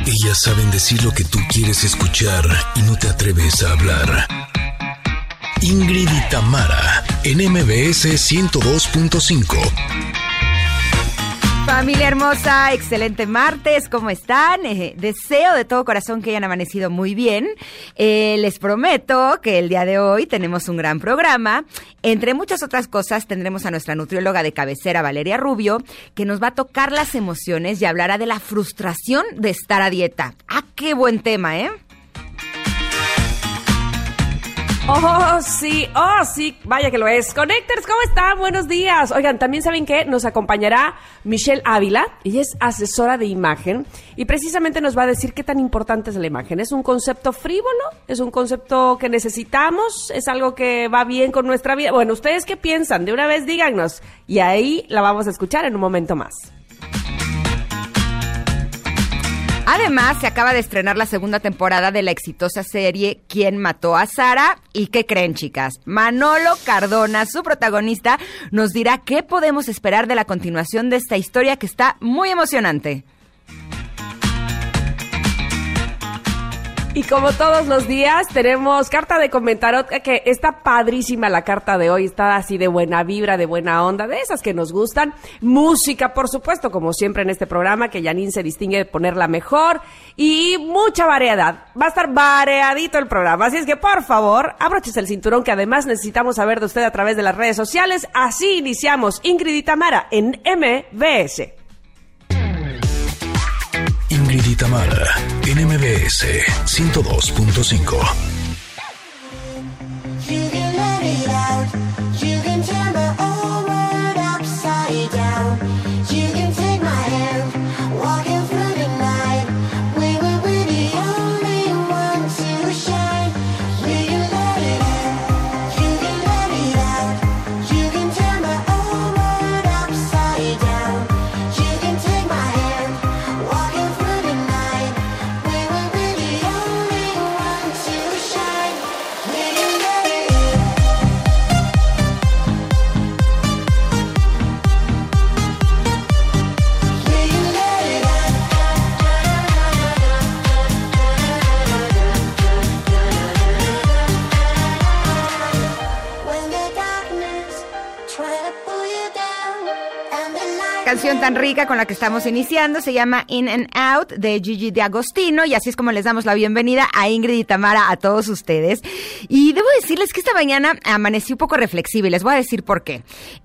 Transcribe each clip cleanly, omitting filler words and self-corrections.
Ellas saben decir lo que tú quieres escuchar y no te atreves a hablar. Ingrid y Tamara, en MBS 102.5. Familia hermosa, excelente martes, ¿cómo están? Deseo de todo corazón que hayan amanecido muy bien. Les prometo que el día de hoy tenemos un gran programa. Entre muchas otras cosas tendremos a nuestra nutrióloga de cabecera, Valeria Rubio, que nos va a tocar las emociones y hablará de la frustración de estar a dieta. ¡Ah, qué buen tema, eh! Oh, sí, vaya que lo es. Connectors, ¿cómo están? Buenos días. Oigan, también saben que nos acompañará Michelle Ávila. Ella es asesora de imagen y precisamente nos va a decir qué tan importante es la imagen. ¿Es un concepto frívolo? ¿Es un concepto que necesitamos? ¿Es algo que va bien con nuestra vida? Bueno, ¿ustedes qué piensan? De una vez díganos. Y ahí la vamos a escuchar en un momento más. Además, se acaba de estrenar la segunda temporada de la exitosa serie ¿Quién mató a Sara? ¿Y qué creen, chicas? Manolo Cardona, su protagonista, nos dirá qué podemos esperar de la continuación de esta historia que está muy emocionante. Y como todos los días, tenemos carta de comentarot, que está padrísima la carta de hoy, está así de buena vibra, de buena onda, de esas que nos gustan. Música, por supuesto, como siempre en este programa, que Janine se distingue de ponerla mejor, y mucha variedad. Va a estar variadito el programa, así es que, por favor, abróchese el cinturón, que además necesitamos saber de usted a través de las redes sociales. Así iniciamos Ingrid y Tamara en MBS. Ingrid y Tamara, en MBS 102.5. Canción tan rica con la que estamos iniciando se llama In and Out de Gigi D'Agostino, y así es como les damos la bienvenida a Ingrid y Tamara, a todos ustedes. Y debo decirles que esta mañana amanecí un poco reflexiva y les voy a decir por qué.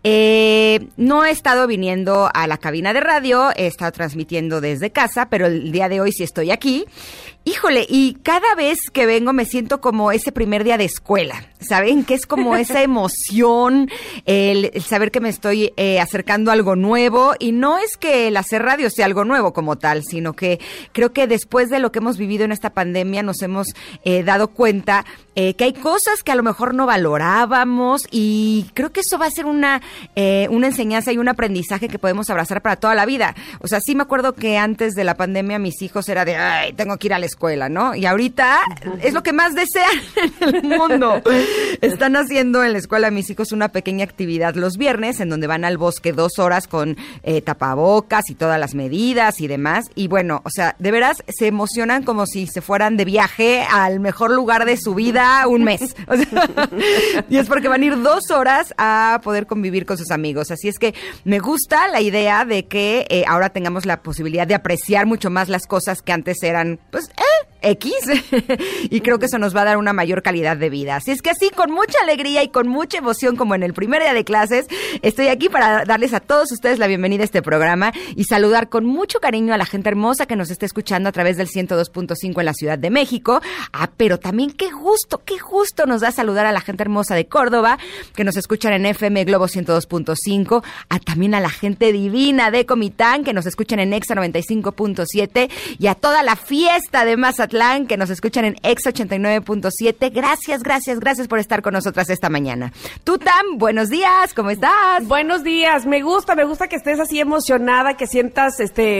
No he estado viniendo a la cabina de radio, he estado transmitiendo desde casa, pero el día de hoy sí estoy aquí. Híjole, y cada vez que vengo me siento como ese primer día de escuela, ¿saben? Que es como esa emoción, el saber que me estoy acercando a algo nuevo, y no es que el hacer radio sea algo nuevo como tal, sino que creo que después de lo que hemos vivido en esta pandemia nos hemos dado cuenta que hay cosas que a lo mejor no valorábamos, y creo que eso va a ser una enseñanza y un aprendizaje que podemos abrazar para toda la vida. O sea, sí me acuerdo que antes de la pandemia mis hijos era de, ay, tengo que ir a la escuela, ¿no? Y ahorita es lo que más desean en el mundo. Están haciendo en la escuela mis hijos una pequeña actividad los viernes en donde van al bosque 2 horas con tapabocas y todas las medidas y demás. Y bueno, o sea, de veras se emocionan como si se fueran de viaje al mejor lugar de su vida un mes. O sea, y es porque van a ir 2 horas a poder convivir con sus amigos. Así es que me gusta la idea de que ahora tengamos la posibilidad de apreciar mucho más las cosas que antes eran, pues, X, y creo que eso nos va a dar una mayor calidad de vida. Así es que así, con mucha alegría y con mucha emoción, como en el primer día de clases, estoy aquí para darles a todos ustedes la bienvenida a este programa y saludar con mucho cariño a la gente hermosa que nos está escuchando a través del 102.5 en la Ciudad de México. Pero también qué gusto nos da saludar a la gente hermosa de Córdoba, que nos escuchan en FM Globo 102.5, también a la gente divina de Comitán, que nos escuchan en Exa 95.7, y a toda la fiesta de Mazatlán, que nos escuchan en Exa 89.7. Gracias por estar con nosotras esta mañana. Tú, Tam, buenos días, ¿cómo estás? Buenos días, me gusta que estés así emocionada, que sientas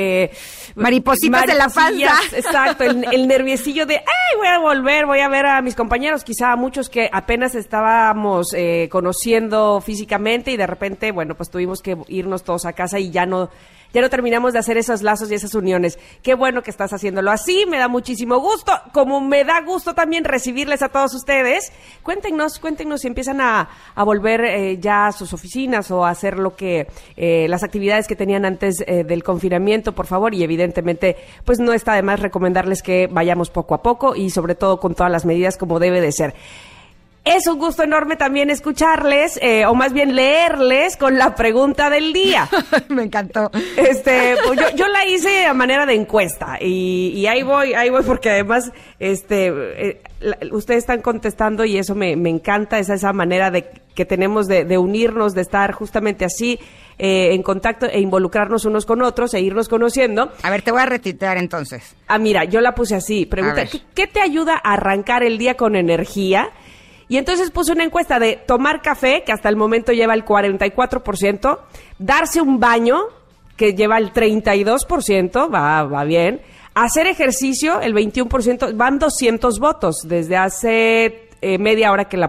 maripositas en la panza. Exacto, el nerviecillo de, ay, voy a volver, voy a ver a mis compañeros, quizá a muchos que apenas estábamos conociendo físicamente, y de repente, bueno, pues tuvimos que irnos todos a casa y ya no ya no terminamos de hacer esos lazos y esas uniones. Qué bueno que estás haciéndolo así, me da muchísimo gusto, como me da gusto también recibirles a todos ustedes. Cuéntenos si empiezan a volver ya a sus oficinas o a hacer lo que las actividades que tenían antes del confinamiento, por favor, y evidentemente pues no está de más recomendarles que vayamos poco a poco y sobre todo con todas las medidas como debe de ser. Es un gusto enorme también escucharles, o más bien leerles con la pregunta del día. Me encantó. Pues yo la hice a manera de encuesta y ahí voy porque además ustedes están contestando y eso me encanta, esa manera de que tenemos de unirnos, de estar justamente así en contacto e involucrarnos unos con otros e irnos conociendo. A ver, te voy a retitear entonces. Mira, yo la puse así, pregunta, ¿qué te ayuda a arrancar el día con energía? Y entonces puse una encuesta de tomar café, que hasta el momento lleva el 44%, darse un baño, que lleva el 32%, va bien, hacer ejercicio, el 21%, van 200 votos desde hace media hora que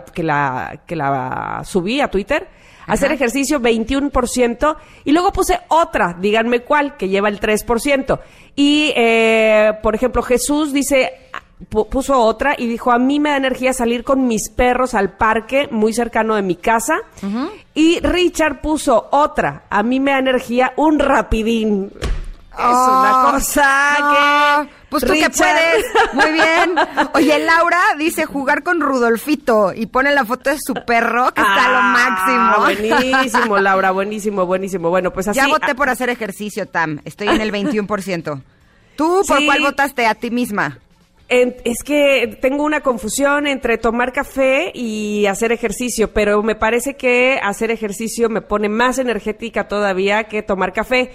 la subí a Twitter. Hacer ejercicio, 21%, y luego puse otra, díganme cuál, que lleva el 3%. Y, por ejemplo, Jesús puso otra y dijo, a mí me da energía salir con mis perros al parque muy cercano de mi casa. Uh-huh. Y Richard puso otra, a mí me da energía un rapidín. Es una cosa que... Pues tú Richard, que puedes, muy bien. Oye, Laura dice jugar con Rudolfito y pone la foto de su perro, que está lo máximo. Buenísimo, Laura, buenísimo. Bueno, pues así... Ya voté por hacer ejercicio, Tam, estoy en el 21%. ¿Tú por cuál votaste a ti misma? Es que tengo una confusión entre tomar café y hacer ejercicio, pero me parece que hacer ejercicio me pone más energética todavía que tomar café.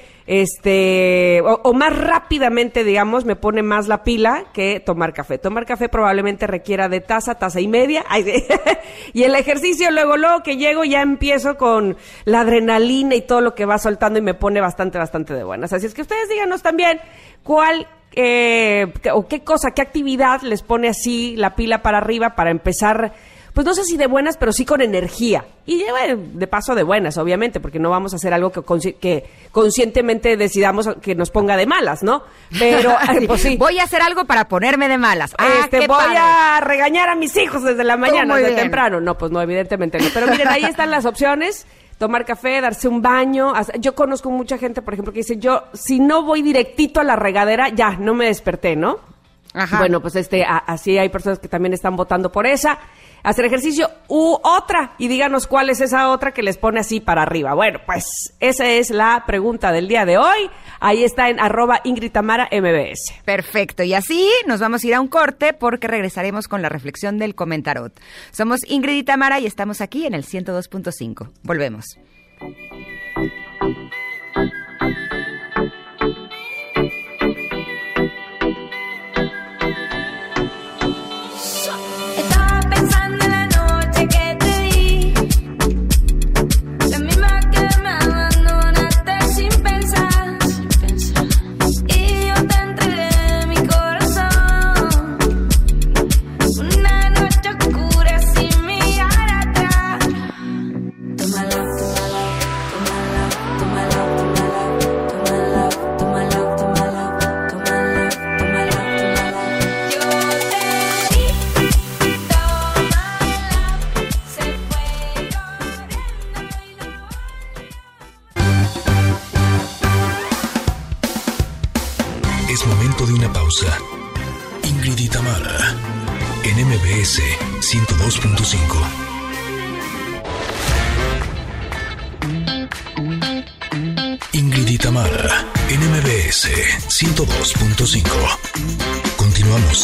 O más rápidamente, digamos, me pone más la pila que tomar café. Tomar café probablemente requiera de taza y media. Y el ejercicio, luego que llego ya empiezo con la adrenalina y todo lo que va soltando y me pone bastante de buenas. Así es que ustedes díganos también qué actividad les pone así la pila para arriba para empezar, pues no sé si de buenas, pero sí con energía. Y lleva de paso de buenas, obviamente, porque no vamos a hacer algo que conscientemente decidamos que nos ponga de malas, ¿no? Pero, pues sí. Voy a hacer algo para ponerme de malas. Voy a regañar a mis hijos desde la mañana, desde temprano. No, pues no, evidentemente no. Pero miren, ahí están las opciones. Tomar café, darse un baño. Yo conozco mucha gente, por ejemplo, que dice, si no voy directito a la regadera, ya, no me desperté, ¿no? Ajá. Bueno, pues así hay personas que también están votando por esa. Hacer ejercicio u otra. Y díganos cuál es esa otra que les pone así para arriba. Bueno, pues esa es la pregunta del día de hoy. Ahí está en @IngridTamaraMBS. Perfecto. Y así nos vamos a ir a un corte porque regresaremos con la reflexión del comentarot. Somos Ingrid y Tamara y estamos aquí en el 102.5. Volvemos. Es momento de una pausa. Ingrid y Tamara, en MBS 102.5. Ingrid y Tamara, en MBS 102.5. Continuamos.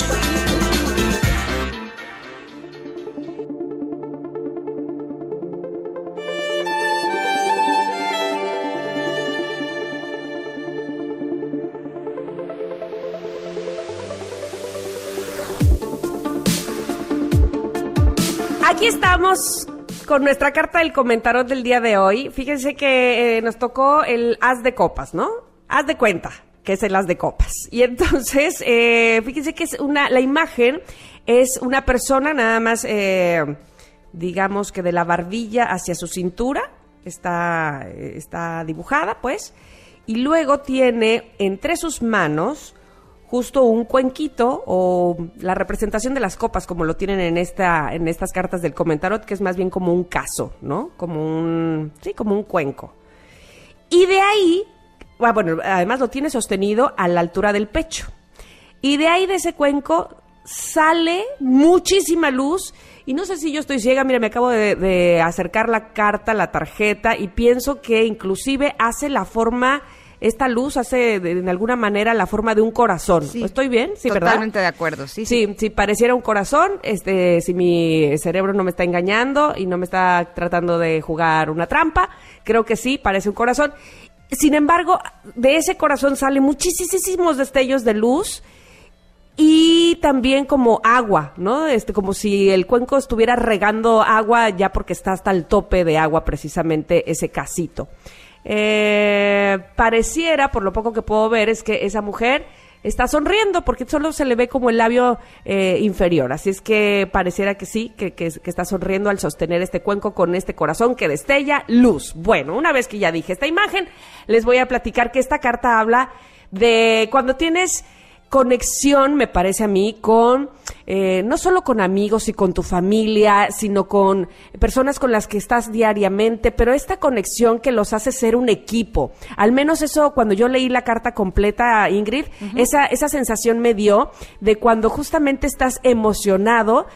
Aquí estamos con nuestra carta del comentarot del día de hoy. Fíjense que nos tocó el as de copas, ¿no? Haz de cuenta que es el as de copas. Y entonces, fíjense que la imagen es una persona nada más, digamos que de la barbilla hacia su cintura, está dibujada, pues. y luego tiene entre sus manos justo un cuenquito o la representación de las copas, como lo tienen en estas cartas del comentarot, que es más bien como un caso, ¿no? Como un cuenco. Y de ahí, bueno, además lo tiene sostenido a la altura del pecho. Y de ahí, de ese cuenco, sale muchísima luz. Y no sé si yo estoy ciega, mira, me acabo de acercar la carta, la tarjeta, y pienso que inclusive hace la forma... Esta luz hace, de alguna manera, la forma de un corazón. Sí, ¿Estoy bien? Sí, ¿verdad? Totalmente de acuerdo, sí. Sí, pareciera un corazón, si mi cerebro no me está engañando y no me está tratando de jugar una trampa, creo que sí, parece un corazón. Sin embargo, de ese corazón salen muchísimos destellos de luz y también como agua, ¿no? Como si el cuenco estuviera regando agua, ya porque está hasta el tope de agua precisamente ese casito. Pareciera, por lo poco que puedo ver, es que esa mujer está sonriendo porque solo se le ve como el labio inferior, así es que pareciera que sí, que está sonriendo al sostener este cuenco con este corazón que destella luz. Bueno, una vez que ya dije esta imagen, les voy a platicar que esta carta habla de cuando tienes conexión, me parece a mí, con no solo con amigos y con tu familia, sino con personas con las que estás diariamente, pero esta conexión que los hace ser un equipo. Al menos eso, cuando yo leí la carta completa, Ingrid, esa sensación me dio de cuando justamente estás emocionado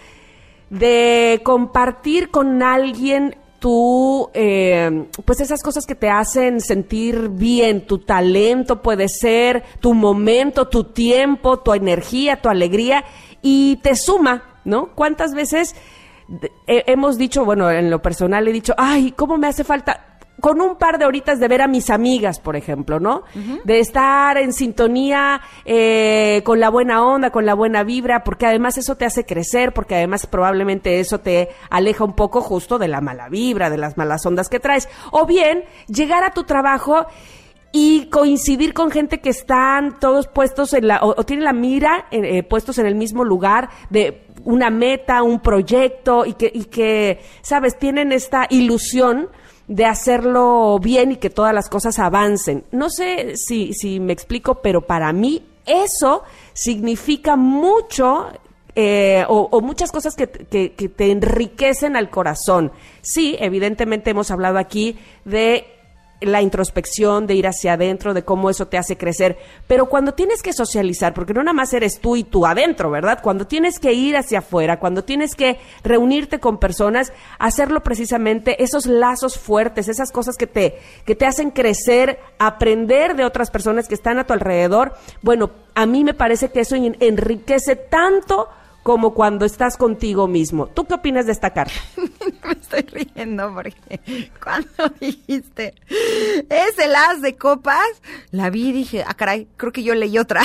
de compartir con alguien tú, pues esas cosas que te hacen sentir bien, tu talento puede ser, tu momento, tu tiempo, tu energía, tu alegría, y te suma, ¿no? ¿Cuántas veces hemos dicho, bueno, en lo personal he dicho, ay, cómo me hace falta con un par de horitas de ver a mis amigas, por ejemplo, ¿no? De estar en sintonía con la buena onda, con la buena vibra, porque además eso te hace crecer, porque además probablemente eso te aleja un poco justo de la mala vibra, de las malas ondas que traes. O bien, llegar a tu trabajo y coincidir con gente que están todos puestos o tienen la mira puestos en el mismo lugar de una meta, un proyecto, y que, ¿sabes? Tienen esta ilusión de hacerlo bien y que todas las cosas avancen. No sé si me explico, pero para mí eso significa mucho, o muchas cosas que te enriquecen al corazón. Sí, evidentemente hemos hablado aquí de la introspección, de ir hacia adentro, de cómo eso te hace crecer, pero cuando tienes que socializar, porque no nada más eres tú y tú adentro, ¿verdad? Cuando tienes que ir hacia afuera, cuando tienes que reunirte con personas, hacerlo precisamente, esos lazos fuertes, esas cosas que te hacen crecer, aprender de otras personas que están a tu alrededor, bueno, a mí me parece que eso enriquece tanto como cuando estás contigo mismo. ¿Tú qué opinas de esta carta? Me estoy riendo porque cuando dijiste es el as de copas, la vi y dije, ah, caray, creo que yo leí otra.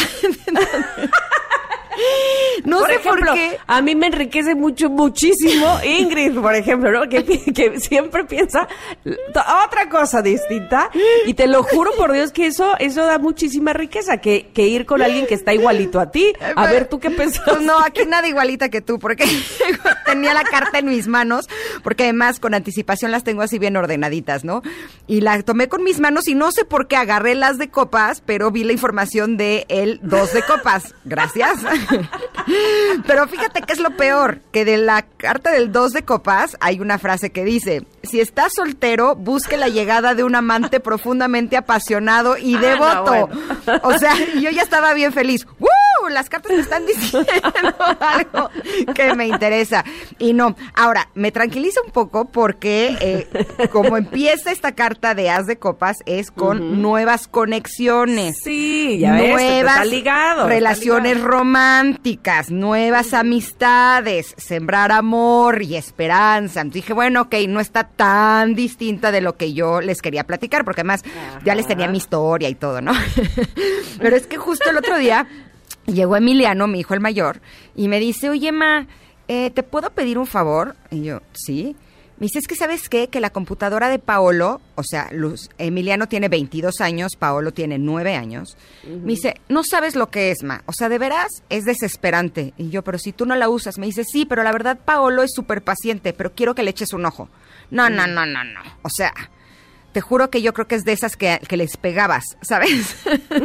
No por sé ejemplo, por qué. A mí me enriquece muchísimo Ingrid, por ejemplo, ¿no? Que siempre piensa otra cosa distinta, y te lo juro por Dios que eso da muchísima riqueza, que ir con alguien que está igualito a ti. A ver, ¿tú qué pensás? Pues no, aquí nada igualita que tú, porque tenía la carta en mis manos, porque además con anticipación las tengo así bien ordenaditas, ¿no? Y la tomé con mis manos y no sé por qué agarré las de copas, pero vi la información de el 2 de copas. Gracias. Pero fíjate que es lo peor, que de la carta del 2 de copas hay una frase que dice: si estás soltero, busque la llegada de un amante profundamente apasionado y devoto. No, bueno. O sea, yo ya estaba bien feliz. ¡Woo! Las cartas me están diciendo algo que me interesa. Y no, ahora, me tranquiliza un poco porque como empieza esta carta de as de copas es con nuevas conexiones. Sí, ya ves, nuevas está ligado, relaciones románticas, nuevas amistades, sembrar amor y esperanza. Entonces dije, bueno, ok, no está tan distinta de lo que yo les quería platicar, porque además ya les tenía mi historia y todo, ¿no? Pero es que justo el otro día llegó Emiliano, mi hijo el mayor, y me dice, oye, ma, ¿te puedo pedir un favor? Y yo, sí. Me dice, es que ¿sabes qué? Que la computadora de Paolo, o sea, Emiliano tiene 22 años, Paolo tiene 9 años. Me dice, no sabes lo que es, ma. O sea, de veras, es desesperante. Y yo, pero si tú no la usas. Me dice, sí, pero la verdad Paolo es súper paciente, pero quiero que le eches un ojo. No. O sea, te juro que yo creo que es de esas que les pegabas, ¿sabes?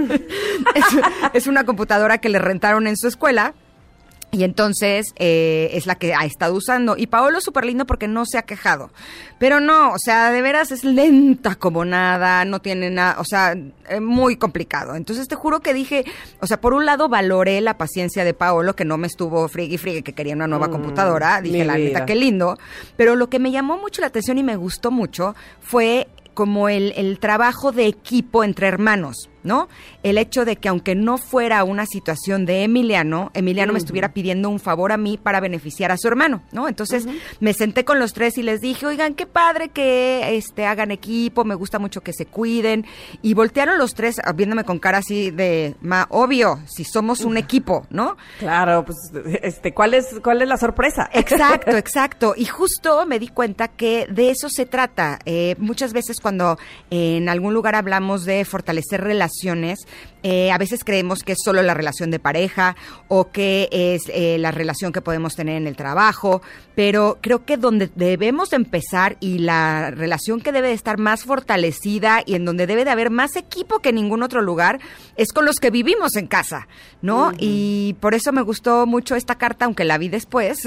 es una computadora que le rentaron en su escuela. Y entonces es la que ha estado usando. Y Paolo es súper lindo porque no se ha quejado. Pero no, o sea, de veras es lenta como nada, no tiene nada, o sea, muy complicado. Entonces te juro que dije, o sea, por un lado valoré la paciencia de Paolo, que no me estuvo friegue que quería una nueva computadora. Dije, la neta, qué lindo. Pero lo que me llamó mucho la atención y me gustó mucho fue como el trabajo de equipo entre hermanos, ¿no? El hecho de que aunque no fuera una situación de Emiliano me estuviera pidiendo un favor a mí para beneficiar a su hermano, ¿no? Entonces me senté con los tres y les dije, oigan, qué padre que hagan equipo, me gusta mucho que se cuiden. Y voltearon los tres viéndome con cara así de, obvio, si somos un equipo, ¿no? Claro, pues, ¿cuál es la sorpresa? Exacto. Y justo me di cuenta que de eso se trata. Muchas veces cuando en algún lugar hablamos de fortalecer relaciones, a veces creemos que es solo la relación de pareja o que es la relación que podemos tener en el trabajo, pero creo que donde debemos empezar y la relación que debe de estar más fortalecida y en donde debe de haber más equipo que en ningún otro lugar es con los que vivimos en casa, ¿no? Y por eso me gustó mucho esta carta, aunque la vi después.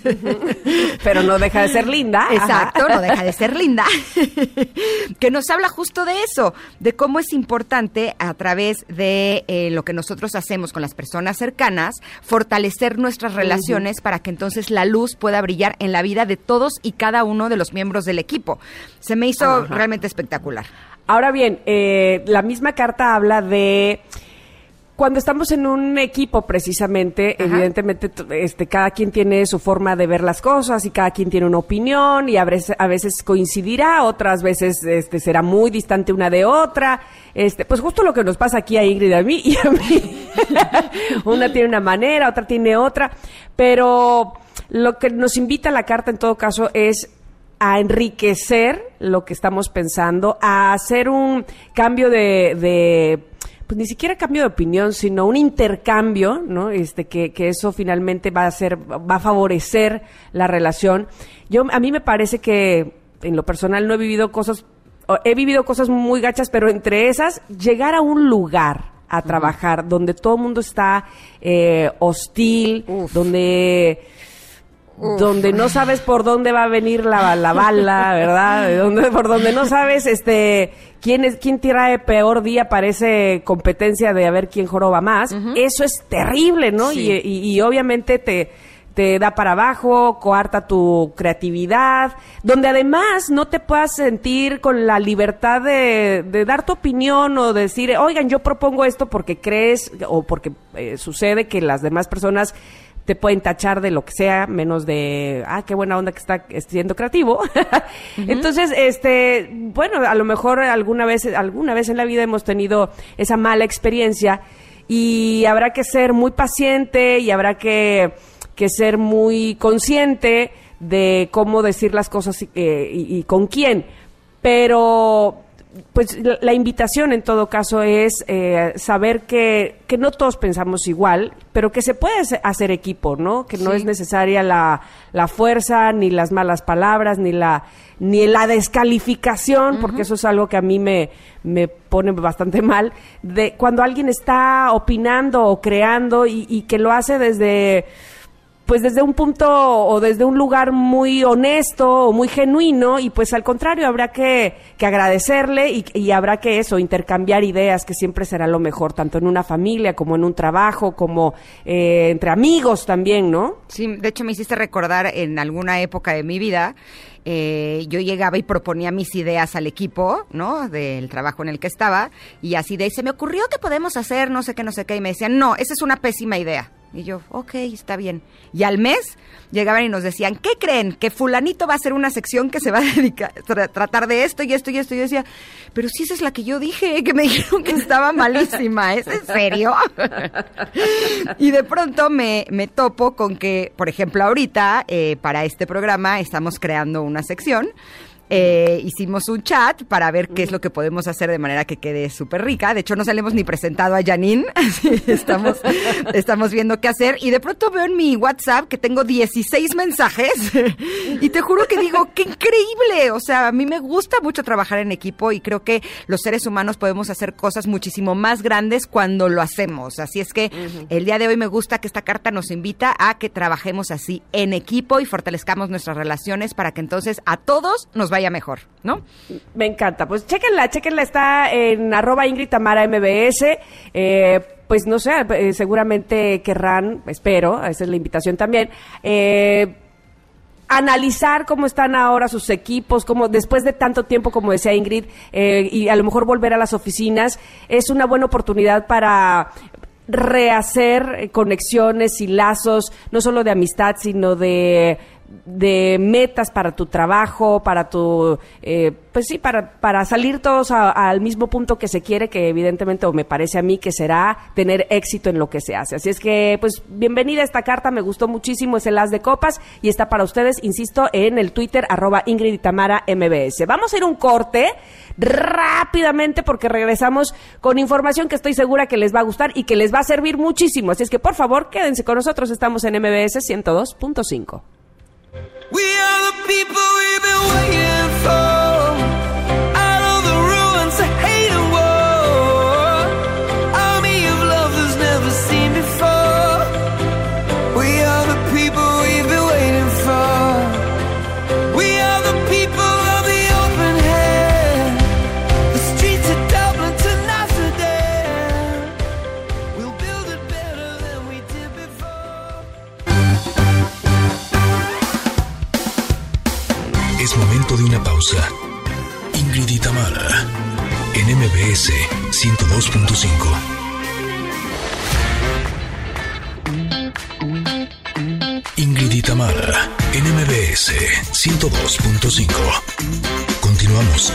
Pero no deja de ser linda. Exacto, no deja de ser linda. Que nos habla justo de eso, de cómo es importante a través de lo que nosotros hacemos con las personas cercanas, fortalecer nuestras relaciones para que entonces la luz pueda brillar en la vida de todos y cada uno de los miembros del equipo. Se me hizo realmente espectacular. Ahora bien, la misma carta habla de cuando estamos en un equipo, precisamente, evidentemente, cada quien tiene su forma de ver las cosas y cada quien tiene una opinión y a veces coincidirá, otras veces será muy distante una de otra. Pues justo lo que nos pasa aquí a Ingrid y a mí. Una tiene una manera, otra tiene otra, pero lo que nos invita la carta en todo caso es a enriquecer lo que estamos pensando, a hacer un cambio pues ni siquiera cambio de opinión, sino un intercambio, ¿no? Que eso finalmente va a favorecer la relación. A mí me parece que en lo personal he vivido cosas muy gachas, pero entre esas, llegar a un lugar a trabajar donde todo el mundo está hostil, donde no sabes por dónde va a venir la bala, ¿verdad? Por donde no sabes quién trae peor día para esa competencia de a ver quién joroba más. Eso es terrible, ¿no? Sí. Y obviamente te da para abajo, coarta tu creatividad, donde además no te puedas sentir con la libertad de dar tu opinión o decir, oigan, yo propongo esto porque crees o porque sucede que las demás personas te pueden tachar de lo que sea, menos de, qué buena onda que está siendo creativo. Entonces, bueno, a lo mejor alguna vez en la vida hemos tenido esa mala experiencia y habrá que ser muy paciente y habrá que ser muy consciente de cómo decir las cosas y con quién. Pero pues la invitación en todo caso es saber que no todos pensamos igual, pero que se puede hacer equipo, ¿no? Que no es necesaria la fuerza, ni las malas palabras, ni la descalificación, porque eso es algo que a mí me pone bastante mal, de cuando alguien está opinando o creando y que lo hace desde un punto o desde un lugar muy honesto o muy genuino, y pues al contrario habrá que agradecerle y habrá que intercambiar ideas, que siempre será lo mejor, tanto en una familia como en un trabajo, como entre amigos también, ¿no? Sí, de hecho me hiciste recordar en alguna época de mi vida, yo llegaba y proponía mis ideas al equipo, ¿no? Del trabajo en el que estaba, y así se me ocurrió que podemos hacer no sé qué, y me decían, no, esa es una pésima idea. Y yo, ok, está bien. Y al mes llegaban y nos decían, ¿qué creen? Que fulanito va a hacer una sección que se va a dedicar a tratar de esto y esto y esto. Y yo decía, pero si esa es la que yo dije, que me dijeron que estaba malísima. ¿Es en serio? Y de pronto me topo con que, por ejemplo, ahorita, para este programa estamos creando una sección hicimos un chat para ver qué es lo que podemos hacer de manera que quede súper rica. De hecho, no le hemos ni presentado a Janine. Estamos viendo qué hacer. Y de pronto veo en mi WhatsApp que tengo 16 mensajes. Y te juro que digo, ¡qué increíble! O sea, a mí me gusta mucho trabajar en equipo y creo que los seres humanos podemos hacer cosas muchísimo más grandes cuando lo hacemos. Así es que el día de hoy me gusta que esta carta nos invita a que trabajemos así en equipo y fortalezcamos nuestras relaciones para que entonces a todos nos vaya mejor, ¿no? Me encanta. Pues chéquenla, está en @IngridTamaraMBS. Pues no sé, seguramente querrán, espero, esa es la invitación también, analizar cómo están ahora sus equipos, como después de tanto tiempo, como decía Ingrid, y a lo mejor volver a las oficinas, es una buena oportunidad para rehacer conexiones y lazos, no solo de amistad, sino de metas para tu trabajo, para tu, pues sí, para salir todos al mismo punto que se quiere, que evidentemente, o me parece a mí, que será tener éxito en lo que se hace. Así es que, pues, bienvenida a esta carta, me gustó muchísimo, es el As de Copas, y está para ustedes, insisto, en el Twitter, @IngridTamaraMBS. Vamos a ir un corte rápidamente porque regresamos con información que estoy segura que les va a gustar y que les va a servir muchísimo. Así es que, por favor, quédense con nosotros, estamos en MBS 102.5. We are the people we've been waiting for. Out of the ruins of hate and war, army of love that's never seen before. We are the people we've been waiting for. We are the people of the open hand, the streets of Dublin to Amsterdam. We'll build it better than we did before. Es momento de una pausa. Ingrid y Tamara, en MBS 102.5. Ingrid y Tamara, en MBS 102.5. Continuamos.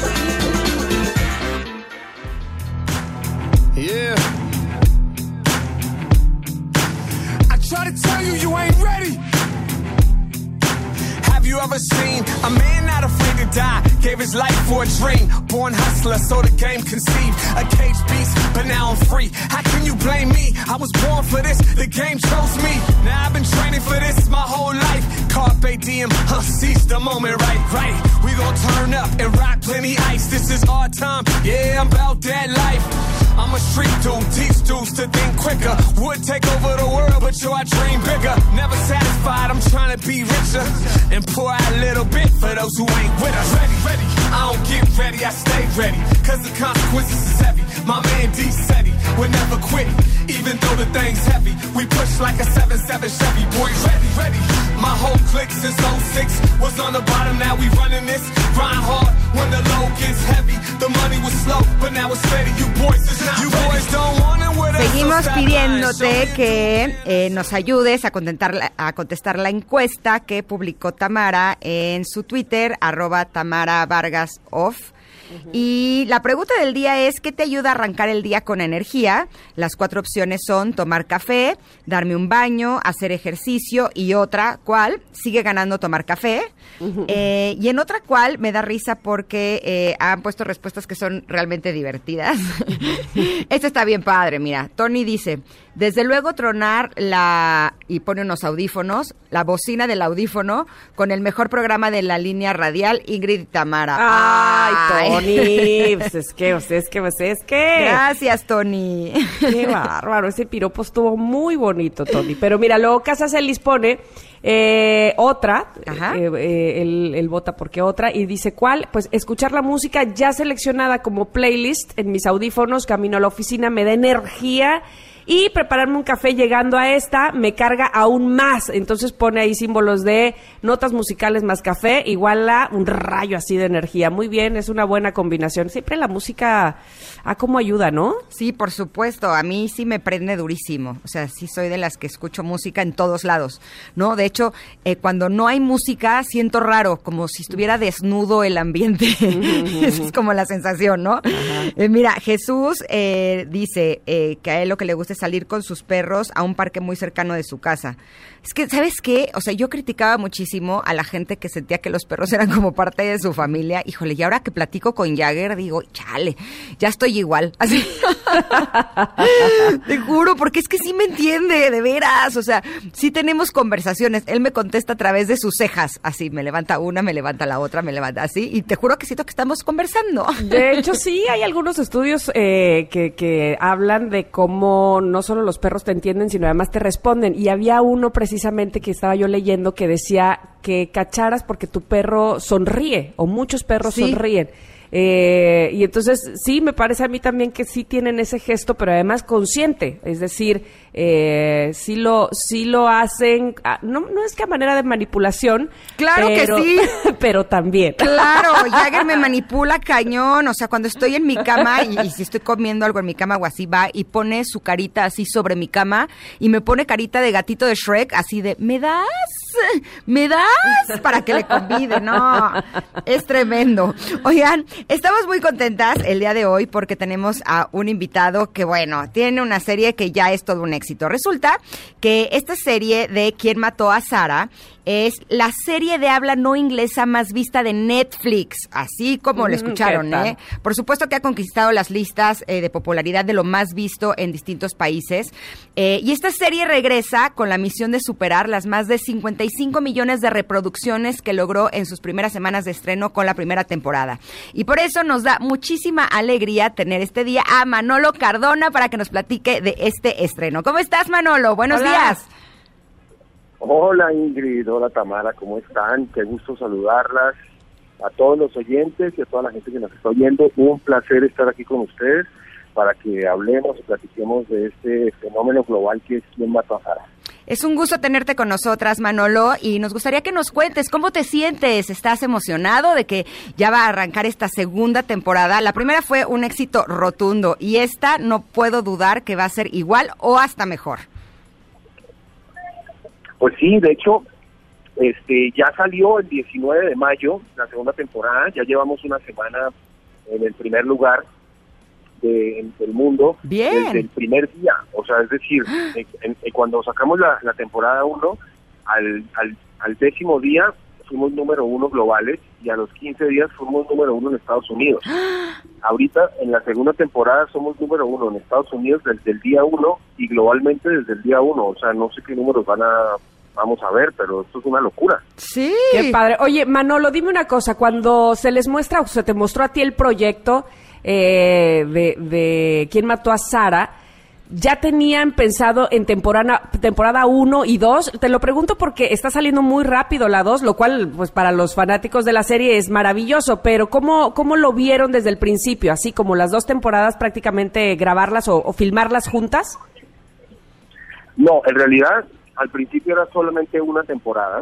Yeah. I try to tell you you ain't ready. Have you ever seen a man not afraid to die? Gave his life for a dream. Born hustler, so the game conceived. A cage beast, but now I'm free. How can you blame me? I was born for this, the game chose me. Now I've been training for this my whole life. Carpe diem, seize the moment, right. We gon' turn up and rock plenty ice. This is our time, yeah, I'm about that life. I'm a street dude, teach dudes to think quicker. Would take over the world, but yo, I dream bigger. Never satisfied, I'm trying to be richer. And pour out a little bit for those who ain't with us. Ready, I don't get ready, I stay ready. Cause the consequences is heavy. My man D said he would never quit. Even though the thing's heavy, we push like a 7-7 Chevy. Boys ready. My whole clique since 06 was on the bottom, now we running this. Grind hard when the load gets heavy. The money was slow, but now it's steady. You boys is not you ready. Boys don't want it with us. Seguimos pidiéndote que nos ayudes a contestar la encuesta que publicó Tamara en su Twitter, @TamaraVargasOff. Y la pregunta del día es, ¿qué te ayuda a arrancar el día con energía? Las 4 opciones son tomar café, darme un baño, hacer ejercicio y otra, ¿cuál? Sigue ganando tomar café. Y en otra cual me da risa porque han puesto respuestas que son realmente divertidas. Esto está bien padre, mira. Tony dice, desde luego tronar y pone unos audífonos, la bocina del audífono, con el mejor programa de la línea radial, Ingrid y Tamara. Ay, Tony, pues es que. Gracias, Tony. Qué bárbaro, ese piropo estuvo muy bonito, Tony. Pero mira, luego Casacelis pone otra, él vota porque otra, y dice, ¿cuál? Pues escuchar la música ya seleccionada como playlist en mis audífonos, camino a la oficina, me da energía. Y prepararme un café llegando a esta me carga aún más. Entonces pone ahí símbolos de notas musicales más café, igual a un rayo así de energía. Muy bien, es una buena combinación. Siempre la música, cómo ayuda, ¿no? Sí, por supuesto. A mí sí me prende durísimo. O sea, sí soy de las que escucho música en todos lados, ¿no? De hecho, cuando no hay música, siento raro, como si estuviera desnudo el ambiente. Esa es como la sensación, ¿no? Mira, Jesús dice que a él lo que le gusta es salir con sus perros a un parque muy cercano de su casa. Es que, ¿sabes qué? O sea, yo criticaba muchísimo a la gente que sentía que los perros eran como parte de su familia. Híjole, y ahora que platico con Jagger, digo, chale, ya estoy igual. Así. Te juro, porque es que sí me entiende, de veras. O sea, sí tenemos conversaciones. Él me contesta a través de sus cejas. Así, me levanta una, me levanta la otra, me levanta así. Y te juro que siento que estamos conversando. De hecho, sí, hay algunos estudios que hablan de cómo no solo los perros te entienden, sino además te responden. Y había uno precisamente que estaba yo leyendo que decía que cacharas porque tu perro sonríe, o muchos perros sonríen. Y entonces sí, me parece a mí también que sí tienen ese gesto, pero además consciente, es decir, sí lo hacen, no es que a manera de manipulación, claro que sí, pero también. Claro, Jagger me manipula cañón, o sea, cuando estoy en mi cama y si estoy comiendo algo en mi cama o así, va y pone su carita así sobre mi cama y me pone carita de gatito de Shrek, así de, ¿me das? Para que le convide, no, es tremendo. Oigan, estamos muy contentas el día de hoy porque tenemos a un invitado que, bueno, tiene una serie que ya es todo un éxito. Resulta que esta serie de ¿Quién mató a Sara? Es la serie de habla no inglesa más vista de Netflix, así como lo escucharon, ¿eh? Por supuesto que ha conquistado las listas de popularidad de lo más visto en distintos países. Y esta serie regresa con la misión de superar las más de 55 millones de reproducciones que logró en sus primeras semanas de estreno con la primera temporada. Y por eso nos da muchísima alegría tener este día a Manolo Cardona para que nos platique de este estreno. ¿Cómo estás, Manolo? Buenos días. Hola Ingrid, hola Tamara, ¿cómo están? Qué gusto saludarlas, a todos los oyentes y a toda la gente que nos está oyendo. Un placer estar aquí con ustedes para que hablemos y platiquemos de este fenómeno global que es ¿Quién mató a Sara? Es un gusto tenerte con nosotras, Manolo, y nos gustaría que nos cuentes cómo te sientes. ¿Estás emocionado de que ya va a arrancar esta segunda temporada? La primera fue un éxito rotundo y esta no puedo dudar que va a ser igual o hasta mejor. Pues sí, de hecho, ya salió el 19 de mayo la segunda temporada, ya llevamos una semana en el primer lugar del mundo. Bien. Desde el primer día, o sea, es decir, cuando sacamos la temporada 1, al 10º día fuimos número 1 globales y a los 15 días fuimos número 1 en Estados Unidos. Ahorita, en la segunda temporada, somos número 1 en Estados Unidos desde el día 1 y globalmente desde el día 1. O sea, no sé qué números vamos a ver, pero esto es una locura. Sí. Qué padre. Oye, Manolo, dime una cosa. Cuando se les muestra, o se te mostró a ti el proyecto de ¿Quién mató a Sara? ¿Ya tenían pensado en temporada 1 y 2? Te lo pregunto porque está saliendo muy rápido la 2, lo cual, pues, para los fanáticos de la serie es maravilloso, pero ¿cómo lo vieron desde el principio? Así como las 2 temporadas prácticamente grabarlas o filmarlas juntas. No, en realidad, al principio era solamente una temporada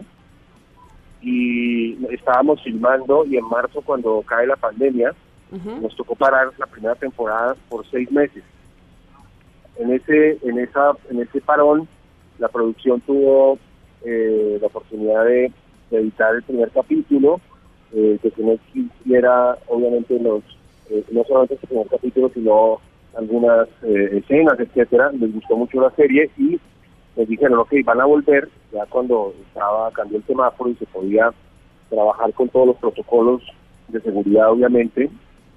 y estábamos filmando y en marzo, cuando cae la pandemia, nos tocó parar la primera temporada por 6 meses. En ese parón, la producción tuvo la oportunidad de editar el primer capítulo, de que no existiera, obviamente, no solamente el primer capítulo, sino algunas escenas, etcétera. Les gustó mucho la serie y les dijeron, ok, van a volver, ya cuando cambió el semáforo y se podía trabajar con todos los protocolos de seguridad, obviamente,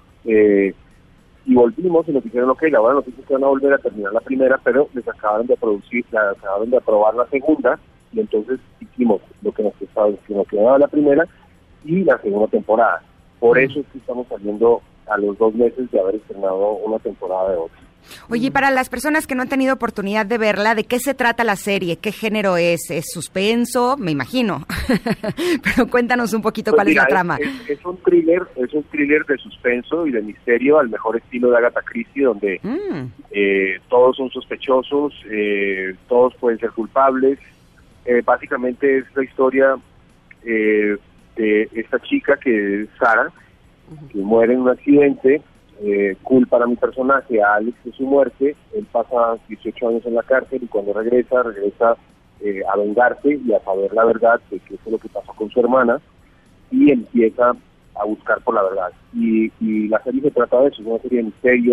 y volvimos y nos dijeron, ok, la buena noticia es que van a volver a terminar la primera, pero les acabaron de aprobar la segunda, y entonces hicimos lo que nos quedaba la primera y la segunda temporada. Por eso es que estamos saliendo a los 2 meses de haber estrenado una temporada de otra. Oye, para las personas que no han tenido oportunidad de verla, ¿de qué se trata la serie? ¿Qué género es? ¿Es suspenso? Me imagino. Pero cuéntanos un poquito cuál es la trama. Es un thriller de suspenso y de misterio al mejor estilo de Agatha Christie, donde todos son sospechosos, todos pueden ser culpables. Básicamente es la historia de esta chica que es Sara, que muere en un accidente. Culpan a mi personaje, a Alex, de su muerte. Él pasa 18 años en la cárcel y cuando regresa a vengarse y a saber la verdad de qué fue lo que pasó con su hermana, y empieza a buscar por la verdad. Y la serie se trata de eso, es una serie de misterio,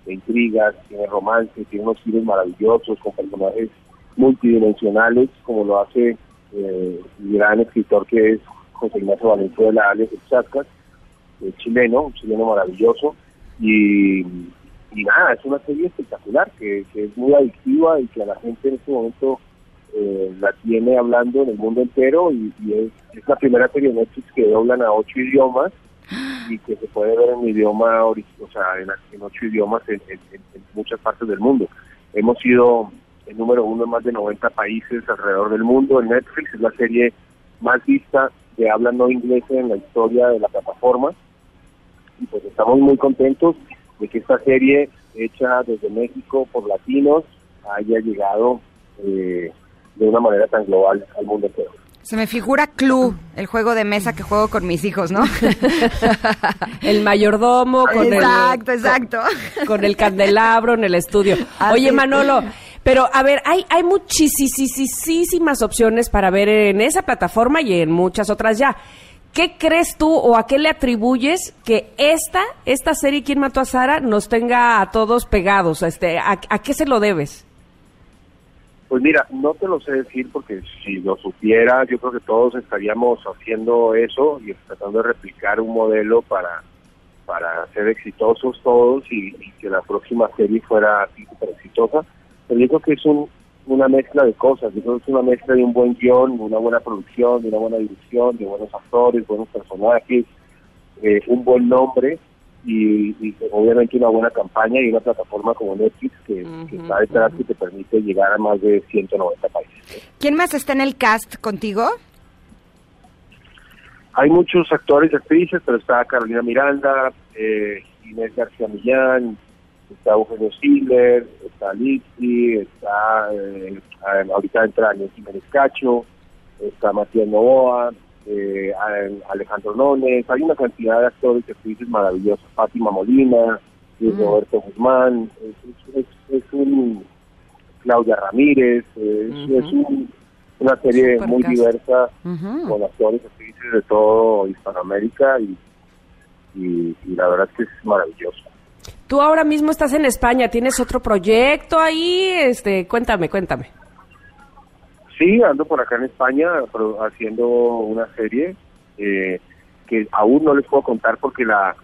de intrigas, tiene romance, tiene unos giros maravillosos con personajes multidimensionales, como lo hace el gran escritor que es José Ignacio Valenzuela, alias El Chascas, chileno, un chileno maravilloso, y nada, es una serie espectacular, que es muy adictiva y que a la gente en este momento la tiene hablando en el mundo entero, y es la primera serie de Netflix que doblan a 8 idiomas, y que se puede ver en idioma, en 8 idiomas en muchas partes del mundo. Hemos sido el número 1 en más de 90 países alrededor del mundo. En Netflix es la serie más vista de habla no inglesa en la historia de la plataforma, y pues estamos muy contentos de que esta serie, hecha desde México por latinos, haya llegado de una manera tan global al mundo entero. Se me figura Clue, el juego de mesa que juego con mis hijos, ¿no? El mayordomo con exacto. Con el candelabro en el estudio. Oye, Manolo, pero a ver, hay muchísimas opciones para ver en esa plataforma y en muchas otras ya. ¿Qué crees tú o a qué le atribuyes que esta serie ¿Quién mató a Sara? Nos tenga a todos pegados? ¿A qué se lo debes? Pues mira, no te lo sé decir, porque si lo supiera, yo creo que todos estaríamos haciendo eso y tratando de replicar un modelo para ser exitosos todos y que la próxima serie fuera así súper exitosa. Pero yo creo que es una mezcla de cosas. Yo creo que es una mezcla de un buen guión, de una buena producción, de una buena dirección, de buenos actores, buenos personajes, un buen nombre y obviamente una buena campaña y una plataforma como Netflix que está detrás, que te permite llegar a más de 190 países. ¿Quién más está en el cast contigo? Hay muchos actores y actrices, pero está Carolina Miranda, Inés García Millán, está Eugenio Siller, está Lizzy, está ahorita entra Aniel Jiménez Cacho, está Matías Novoa, Alejandro Nones. Hay una cantidad de actores y actrices maravillosos, Fátima Molina, Roberto Guzmán, es un Claudia Ramírez, es una serie muy diversa con actores y actrices de todo Hispanoamérica y la verdad es que es maravilloso. Tú ahora mismo estás en España, ¿tienes otro proyecto ahí? Cuéntame. Sí, ando por acá en España haciendo una serie que aún no les puedo contar porque la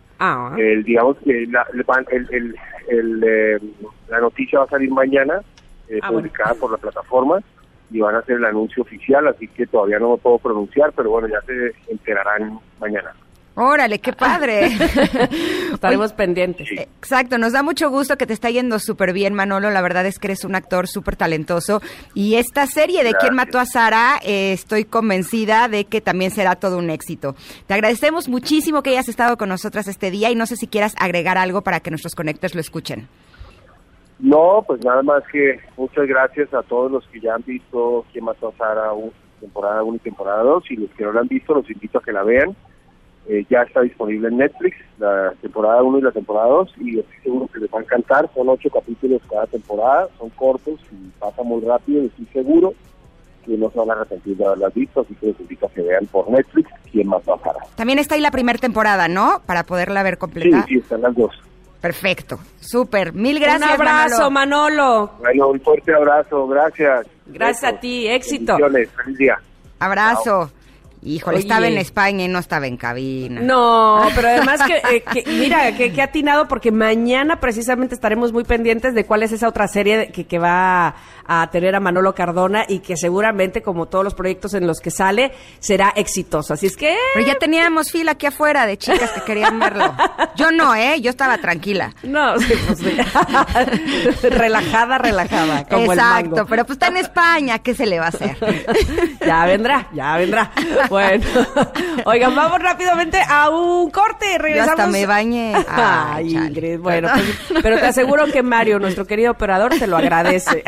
noticia va a salir mañana, publicada por la plataforma, y van a hacer el anuncio oficial, así que todavía no me puedo pronunciar, pero bueno, ya se enterarán mañana. órale, qué padre. Estaremos pendientes. Exacto, nos da mucho gusto que te está yendo súper bien, Manolo. La verdad es que eres un actor súper talentoso. Y esta serie de ¿Quién mató a Sara? Estoy convencida de que también será todo un éxito. Te agradecemos muchísimo que hayas estado con nosotras este día y no sé si quieras agregar algo para que nuestros conectores lo escuchen. No, pues nada más que muchas gracias a todos los que ya han visto ¿Quién mató a Sara? Temporada 1 y temporada 2, y los que no la han visto los invito a que la vean. Ya está disponible en Netflix la temporada 1 y la temporada 2, y estoy seguro que les va a encantar. Son 8 capítulos cada temporada, son cortos y pasa muy rápido, y estoy seguro que no se van a arrepentir de haberlas visto, así que les invito a que vean por Netflix ¿Quién mató a Sara? También está ahí la primera temporada, ¿no? Para poderla ver completa. Sí, están las dos. Perfecto, súper, mil gracias. Un abrazo, Manolo. Bueno, un fuerte abrazo, gracias. Gracias a ti, éxito. Feliz día. Abrazo. Chao. Híjole, Oye. Estaba en España y no estaba en cabina. No, pero además mira, que atinado, porque mañana precisamente estaremos muy pendientes de cuál es esa otra serie que va a tener a Manolo Cardona y que seguramente, como todos los proyectos en los que sale, será exitoso. Así es que... Pero ya teníamos fila aquí afuera de chicas que querían verlo. Yo no, yo estaba tranquila. No, sí, pues sí. relajada, como el mango. Exacto, pero pues está en España, ¿qué se le va a hacer? Ya vendrá. Bueno, oigan, vamos rápidamente a un corte. Regresamos. Yo hasta me bañé. Ay, chale. Ingrid, bueno, pues, pero te aseguro que Mario, nuestro querido operador, te lo agradece.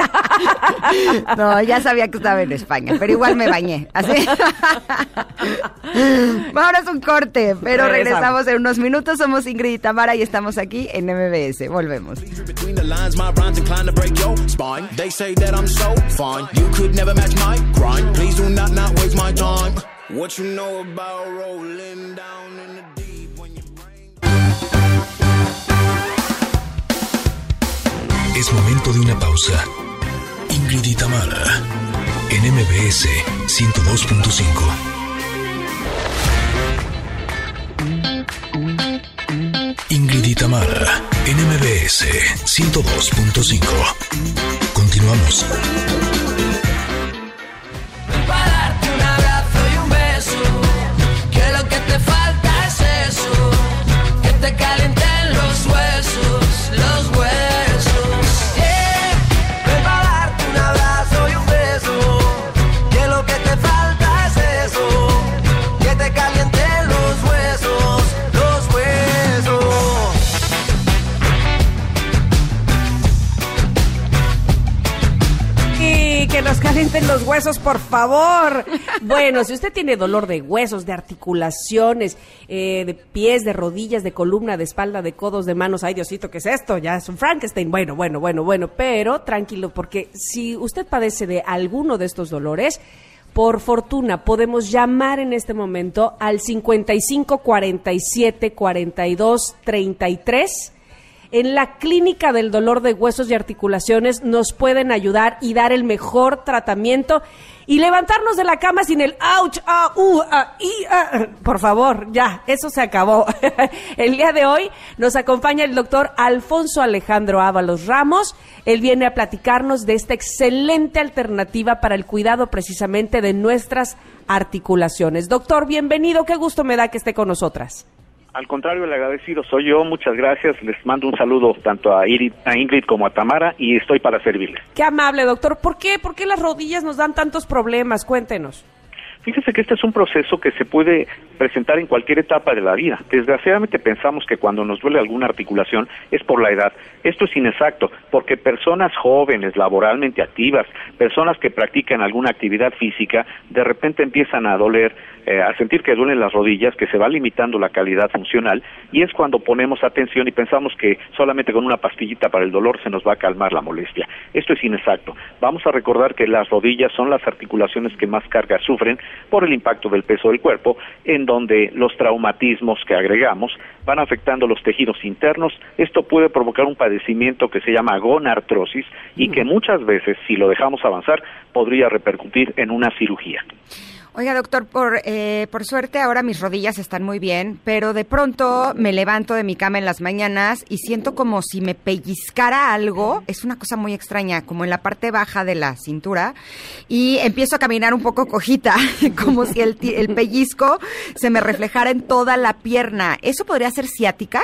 No, ya sabía que estaba en España, pero igual me bañé. Así. Ahora es un corte, pero regresamos en unos minutos. Somos Ingrid y Tamara y estamos aquí en MBS. Volvemos. What you know about rolling down in the deep when your brain... Es momento de una pausa. Ingrid y Tamara, en MBS 102.5. Ingrid y Tamara, en MBS 102.5. Continuamos. Para darte un abrazo y un beso, que lo que te falta es eso, que te calienten los huesos, los huesos. Ven para darte un abrazo y un beso, que lo que te falta es eso, que te calienten los huesos, los huesos. Y que nos calienten los huesos, por favor. Bueno, si usted tiene dolor de huesos, de articulaciones, de pies, de rodillas, de columna, de espalda, de codos, de manos, ay Diosito, ¿qué es esto? Ya es un Frankenstein. Bueno, pero tranquilo, porque si usted padece de alguno de estos dolores, por fortuna podemos llamar en este momento al 55 47 42 33. En la Clínica del Dolor de Huesos y Articulaciones nos pueden ayudar y dar el mejor tratamiento y levantarnos de la cama sin el ouch, por favor, ya, eso se acabó. El día de hoy nos acompaña el doctor Alfonso Alejandro Ábalos Ramos. Él viene a platicarnos de esta excelente alternativa para el cuidado precisamente de nuestras articulaciones. Doctor, bienvenido, qué gusto me da que esté con nosotras. Al contrario, el agradecido soy yo, muchas gracias, les mando un saludo tanto a Ingrid como a Tamara y estoy para servirles. Qué amable, doctor. ¿Por qué las rodillas nos dan tantos problemas? Cuéntenos. Fíjese que este es un proceso que se puede presentar en cualquier etapa de la vida. Desgraciadamente pensamos que cuando nos duele alguna articulación es por la edad. Esto es inexacto, porque personas jóvenes, laboralmente activas, personas que practican alguna actividad física, de repente empiezan a doler, a sentir que duelen las rodillas, que se va limitando la calidad funcional, y es cuando ponemos atención y pensamos que solamente con una pastillita para el dolor se nos va a calmar la molestia. Esto es inexacto. Vamos a recordar que las rodillas son las articulaciones que más carga sufren por el impacto del peso del cuerpo, en donde los traumatismos que agregamos van afectando los tejidos internos. Esto puede provocar un padecimiento que se llama gonartrosis y que muchas veces, si lo dejamos avanzar, podría repercutir en una cirugía. Oiga, doctor, por suerte ahora mis rodillas están muy bien, pero de pronto me levanto de mi cama en las mañanas y siento como si me pellizcara algo. Es una cosa muy extraña, como en la parte baja de la cintura, y empiezo a caminar un poco cojita, como si el pellizco se me reflejara en toda la pierna. ¿Eso podría ser ciática?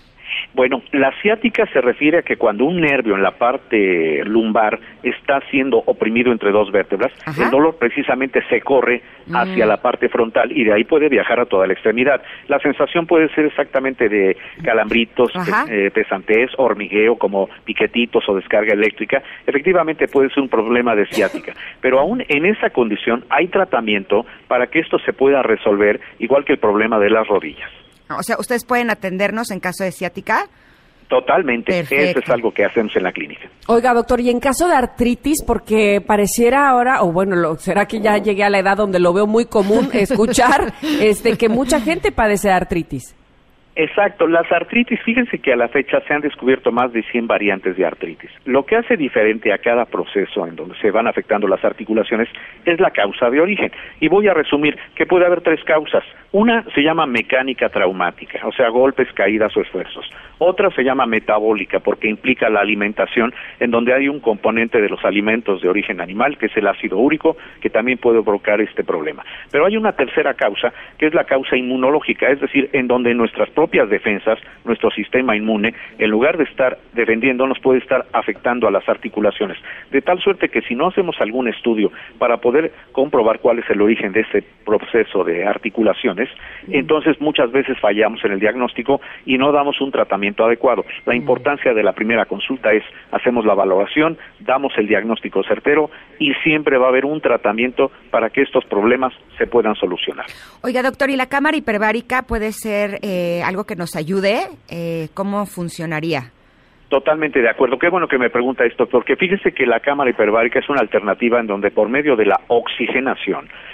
Bueno, la ciática se refiere a que cuando un nervio en la parte lumbar está siendo oprimido entre dos vértebras, el dolor precisamente se corre hacia la parte frontal y de ahí puede viajar a toda la extremidad. La sensación puede ser exactamente de calambritos, pesantez, hormigueo, como piquetitos o descarga eléctrica. Efectivamente puede ser un problema de ciática, pero aún en esa condición hay tratamiento para que esto se pueda resolver, igual que el problema de las rodillas. O sea, ¿ustedes pueden atendernos en caso de ciática? Totalmente, Perfecto. Eso es algo que hacemos en la clínica. Oiga, doctor, y en caso de artritis, porque pareciera ahora, o bueno, será que ya llegué a la edad donde lo veo muy común escuchar, que mucha gente padece de artritis. Exacto, las artritis, fíjense que a la fecha se han descubierto más de 100 variantes de artritis. Lo que hace diferente a cada proceso en donde se van afectando las articulaciones es la causa de origen. Y voy a resumir que puede haber tres causas. Una se llama mecánica traumática, o sea, golpes, caídas o esfuerzos. Otra se llama metabólica, porque implica la alimentación, en donde hay un componente de los alimentos de origen animal, que es el ácido úrico, que también puede provocar este problema. Pero hay una tercera causa, que es la causa inmunológica, es decir, en donde nuestras propias defensas, nuestro sistema inmune, en lugar de estar defendiéndonos, puede estar afectando a las articulaciones. De tal suerte que si no hacemos algún estudio para poder comprobar cuál es el origen de este proceso de articulaciones, entonces muchas veces fallamos en el diagnóstico y no damos un tratamiento adecuado. La importancia de la primera consulta es, hacemos la valoración, damos el diagnóstico certero y siempre va a haber un tratamiento para que estos problemas se puedan solucionar. Oiga, doctor, ¿y la cámara hiperbárica puede ser algo que nos ayude? ¿Cómo funcionaría? Totalmente de acuerdo. Qué bueno que me pregunta esto, porque fíjese que la cámara hiperbárica es una alternativa en donde por medio de la oxigenación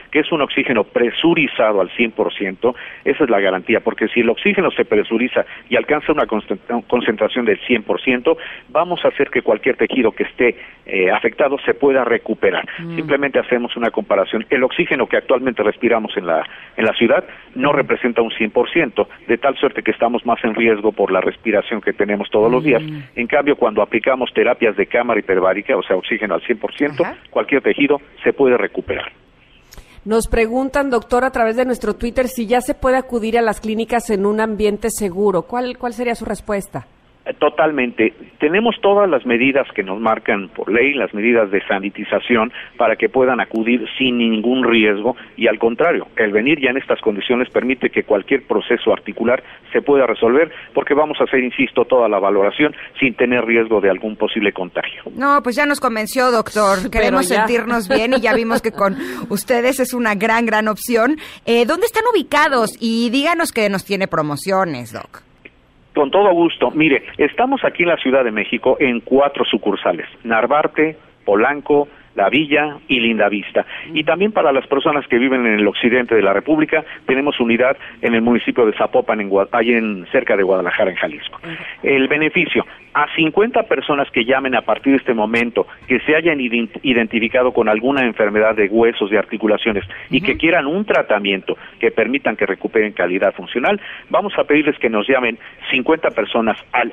que es un oxígeno presurizado al 100%, esa es la garantía, porque si el oxígeno se presuriza y alcanza una concentración del 100%, vamos a hacer que cualquier tejido que esté afectado se pueda recuperar. Simplemente hacemos una comparación. El oxígeno que actualmente respiramos en la ciudad no representa un 100%, de tal suerte que estamos más en riesgo por la respiración que tenemos todos los días. En cambio, cuando aplicamos terapias de cámara hiperbárica, o sea, oxígeno al 100%, cualquier tejido se puede recuperar. Nos preguntan, doctor, a través de nuestro Twitter, si ya se puede acudir a las clínicas en un ambiente seguro. ¿Cuál sería su respuesta? Totalmente. Tenemos todas las medidas que nos marcan por ley, las medidas de sanitización, para que puedan acudir sin ningún riesgo, y al contrario, el venir ya en estas condiciones permite que cualquier proceso articular se pueda resolver, porque vamos a hacer, insisto, toda la valoración sin tener riesgo de algún posible contagio. No, pues ya nos convenció, doctor. Queremos sentirnos bien y ya vimos que con ustedes es una gran opción. ¿Dónde están ubicados? Y díganos que nos tiene promociones, doc. Con todo gusto. Mire, estamos aquí en la Ciudad de México en 4 sucursales: Narvarte, Polanco, La Villa y Lindavista. Y también para las personas que viven en el occidente de la República, tenemos unidad en el municipio de Zapopan, cerca de Guadalajara, en Jalisco. El beneficio: a 50 personas que llamen a partir de este momento, que se hayan identificado con alguna enfermedad de huesos y articulaciones y que quieran un tratamiento que permitan que recuperen calidad funcional, vamos a pedirles que nos llamen 50 personas al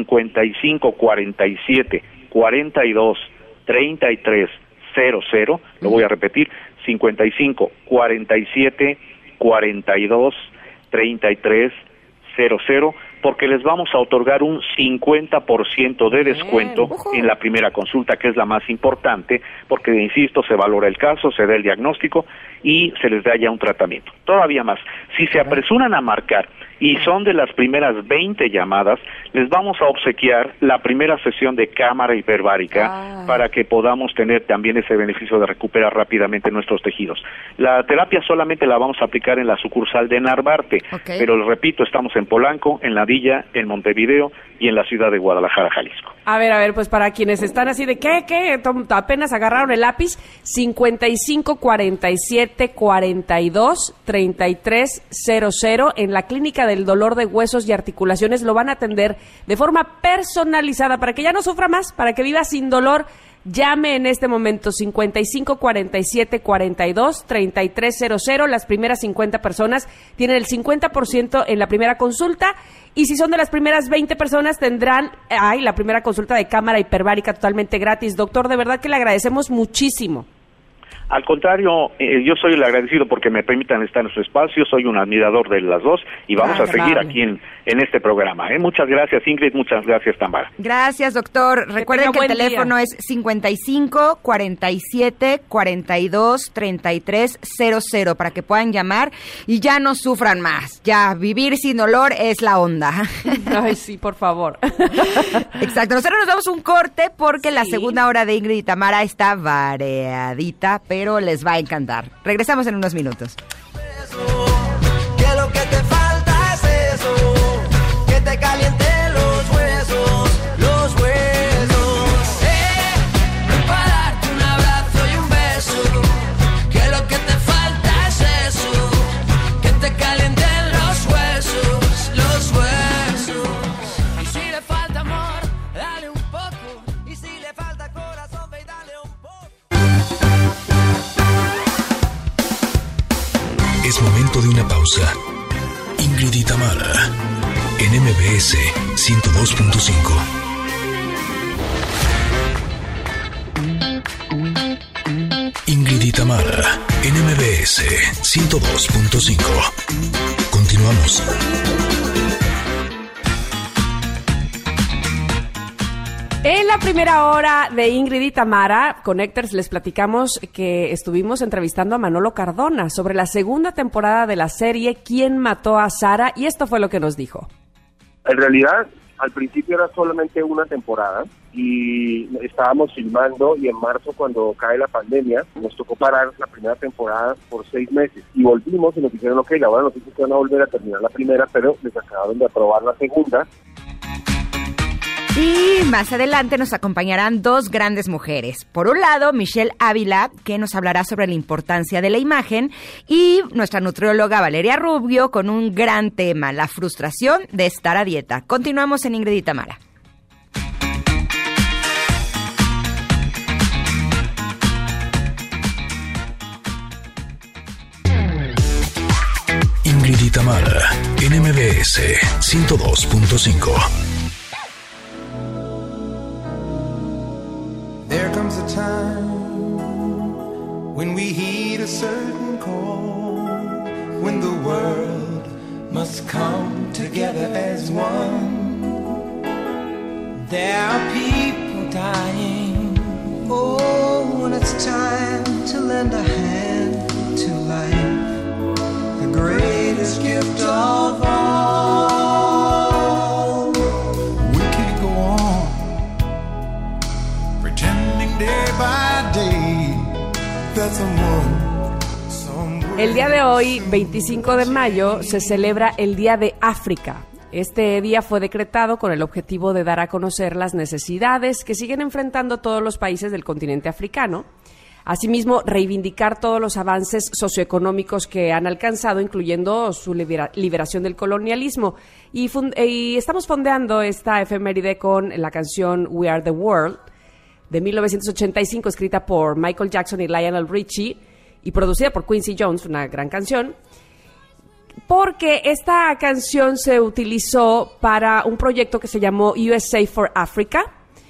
55 47 42 33 00, lo voy a repetir, 55 47 42 33 00, porque les vamos a otorgar un 50% de descuento en la primera consulta, que es la más importante, porque, insisto, se valora el caso, se da el diagnóstico y se les da ya un tratamiento. Todavía más, si se apresuran a marcar y son de las primeras 20 llamadas, les vamos a obsequiar la primera sesión de cámara hiperbárica para que podamos tener también ese beneficio de recuperar rápidamente nuestros tejidos. La terapia solamente la vamos a aplicar en la sucursal de Narvarte, pero les repito, estamos en Polanco, en La Villa, en Montevideo y en la ciudad de Guadalajara, Jalisco. A ver, pues para quienes están así de ¿qué? Apenas agarraron el lápiz, 55 47 42 33 00, en la Clínica del Dolor de Huesos y Articulaciones. Lo van a atender de forma personalizada para que ya no sufra más, para que viva sin dolor. Llame en este momento 55 47 42 33 00. Las primeras 50 personas tienen el 50% en la primera consulta, y si son de las primeras 20 personas tendrán la primera consulta de cámara hiperbárica totalmente gratis. Doctor, de verdad que le agradecemos muchísimo. Al contrario, yo soy el agradecido porque me permitan estar en su espacio, soy un admirador de las dos y vamos a seguir aquí en este programa. Muchas gracias, Ingrid, muchas gracias, Tamara. Gracias, doctor. Recuerden que el teléfono es 55 47 42 33 00 para que puedan llamar y ya no sufran más. Ya, vivir sin dolor es la onda. Ay, sí, por favor. Exacto. Nosotros nos damos un corte porque la segunda hora de Ingrid y Tamara está variadita, pero les va a encantar. Regresamos en unos minutos. Que lo que te falta es eso, que te caliente los huesos, los huesos. Para darte un abrazo y un beso, que lo que te falta es eso, que te calienten los huesos, los huesos. Y si le falta amor, dale un poco, y si le falta corazón, ve y dale un poco. Es momento de una pausa. Ingrid y Tamara, en MBS 102.5. Ingrid y Tamara, en MBS 102.5. Continuamos. En la primera hora de Ingrid y Tamara, Connectors, les platicamos que estuvimos entrevistando a Manolo Cardona sobre la segunda temporada de la serie ¿Quién mató a Sara? Y esto fue lo que nos dijo. En realidad, al principio era solamente una temporada y estábamos filmando, y en marzo, cuando cae la pandemia, nos tocó parar la primera temporada por 6 meses y volvimos y nos dijeron, ok, la buena noticia es que van a volver a terminar la primera, pero les acabaron de aprobar la segunda. Y más adelante nos acompañarán dos grandes mujeres. Por un lado, Michelle Ávila, que nos hablará sobre la importancia de la imagen, y nuestra nutrióloga Valeria Rubio con un gran tema, la frustración de estar a dieta. Continuamos en Ingrid y Tamara. Ingrid y Tamara, en MBS 102.5. There comes a time when we heed a certain call, when the world must come together as one. There are people dying. Oh, when it's time to lend a hand to life, the greatest gift of all. We can't go on pretending day by day that El día de hoy, 25 de mayo, se celebra el Día de África. Este día fue decretado con el objetivo de dar a conocer las necesidades que siguen enfrentando todos los países del continente africano. Asimismo, reivindicar todos los avances socioeconómicos que han alcanzado, incluyendo su liberación del colonialismo. Y estamos fondeando esta efeméride con la canción We Are the World, de 1985, escrita por Michael Jackson y Lionel Richie, y producida por Quincy Jones, una gran canción, porque esta canción se utilizó para un proyecto que se llamó USA for Africa,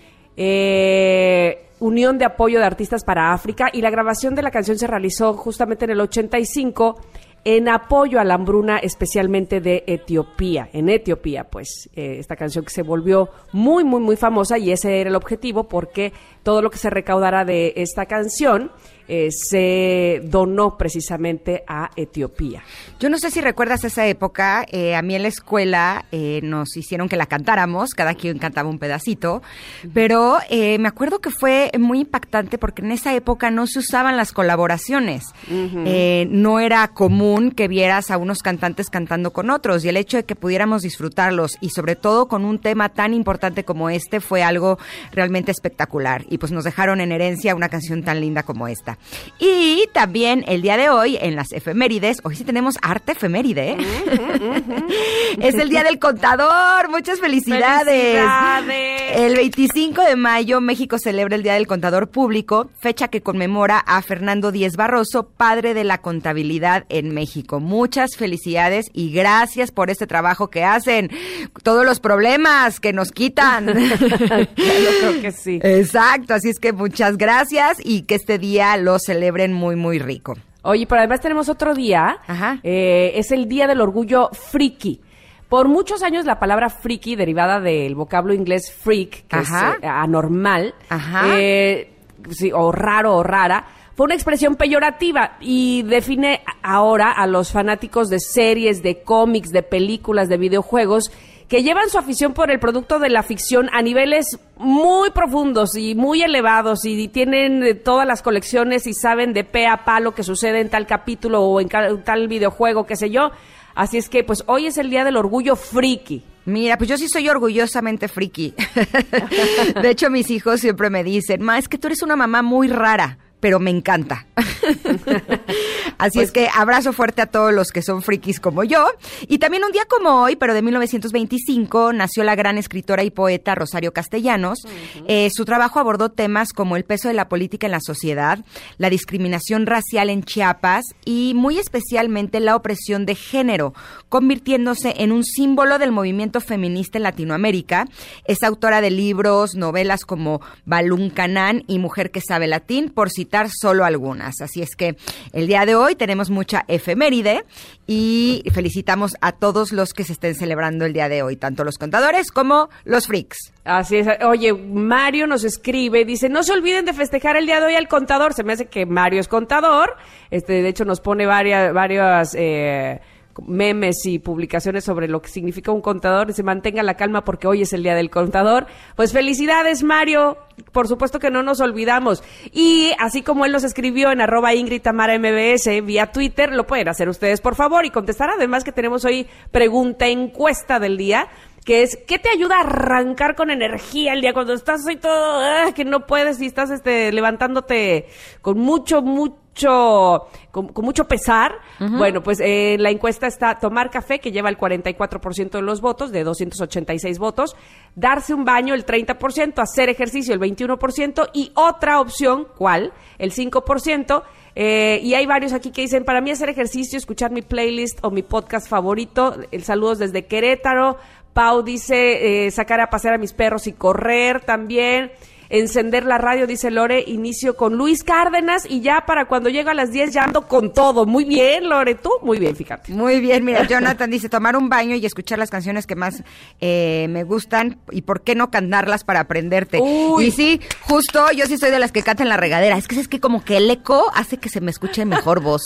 Unión de Apoyo de Artistas para África, y la grabación de la canción se realizó justamente en el 85 en apoyo a la hambruna, especialmente de Etiopía. En Etiopía, pues, esta canción que se volvió muy, muy, muy famosa, y ese era el objetivo, porque todo lo que se recaudara de esta canción se donó precisamente a Etiopía. Yo no sé si recuerdas esa época, a mí en la escuela nos hicieron que la cantáramos, cada quien cantaba un pedacito, pero me acuerdo que fue muy impactante porque en esa época no se usaban las colaboraciones, no era común que vieras a unos cantantes cantando con otros, y el hecho de que pudiéramos disfrutarlos, y sobre todo con un tema tan importante como este, fue algo realmente espectacular, y pues nos dejaron en herencia una canción tan linda como esta. Y también el día de hoy, en las efemérides, hoy sí tenemos arte efeméride, ¿eh? Es el Día del Contador. Muchas felicidades. ¡Felicidades! El 25 de mayo, México celebra el Día del Contador Público, fecha que conmemora a Fernando Díez Barroso, padre de la contabilidad en México. Muchas felicidades y gracias por este trabajo que hacen. Todos los problemas que nos quitan. Yo creo que sí. Exacto, así es que muchas gracias y que este día lo celebren muy, muy rico. Oye, pero además tenemos otro día. Es el Día del Orgullo Friki. Por muchos años la palabra friki, derivada del vocablo inglés freak, que es anormal, sí, o raro o rara, fue una expresión peyorativa y define ahora a los fanáticos de series, de cómics, de películas, de videojuegos, que llevan su afición por el producto de la ficción a niveles muy profundos y muy elevados, y tienen todas las colecciones y saben de pe a pa lo que sucede en tal capítulo o en tal videojuego, qué sé yo. Así es que, pues, hoy es el Día del Orgullo Friki. Mira, pues yo sí soy orgullosamente friki. De hecho, mis hijos siempre me dicen, ma, es que tú eres una mamá muy rara, pero me encanta. Así es que abrazo fuerte a todos los que son frikis como yo. Y también un día como hoy, pero de 1925, nació la gran escritora y poeta Rosario Castellanos. Su trabajo abordó temas como el peso de la política en la sociedad, la discriminación racial en Chiapas y muy especialmente la opresión de género, convirtiéndose en un símbolo del movimiento feminista en Latinoamérica. Es autora de libros, novelas como Balún Canán y Mujer que sabe latín, por citar solo algunas. Así es que el día de hoy tenemos mucha efeméride y felicitamos a todos los que se estén celebrando el día de hoy, tanto los contadores como los freaks. Así es. Oye, Mario nos escribe, dice, no se olviden de festejar el día de hoy al contador. Se me hace que Mario es contador. De hecho nos pone varias memes y publicaciones sobre lo que significa un contador. Se mantenga la calma porque hoy es el Día del Contador. Pues felicidades, Mario. Por supuesto que no nos olvidamos. Y así como él nos escribió en @IngridTamaraMBS vía Twitter, lo pueden hacer ustedes, por favor, y contestar. Además que tenemos hoy pregunta encuesta del día. que es ¿qué te ayuda a arrancar con energía el día cuando estás así todo que no puedes y estás levantándote con mucho pesar? Bueno, pues la encuesta está tomar café, que lleva el 44% de los votos, de 286 votos, darse un baño el 30%, hacer ejercicio el 21% y otra opción, ¿cuál? El 5%. Y hay varios aquí que dicen, para mí hacer ejercicio, escuchar mi playlist o mi podcast favorito. Saludos desde Querétaro. Pau dice, sacar a pasear a mis perros y correr también. Encender la radio, dice Lore, inicio con Luis Cárdenas y ya para cuando llego a las 10 ya ando con todo. Muy bien, Lore, tú, muy bien, fíjate. Muy bien, mira, Jonathan dice, tomar un baño y escuchar las canciones que más me gustan y por qué no cantarlas para aprenderte. Uy. Y sí, justo, yo sí soy de las que cantan en la regadera. Es que como que el eco hace que se me escuche mejor voz.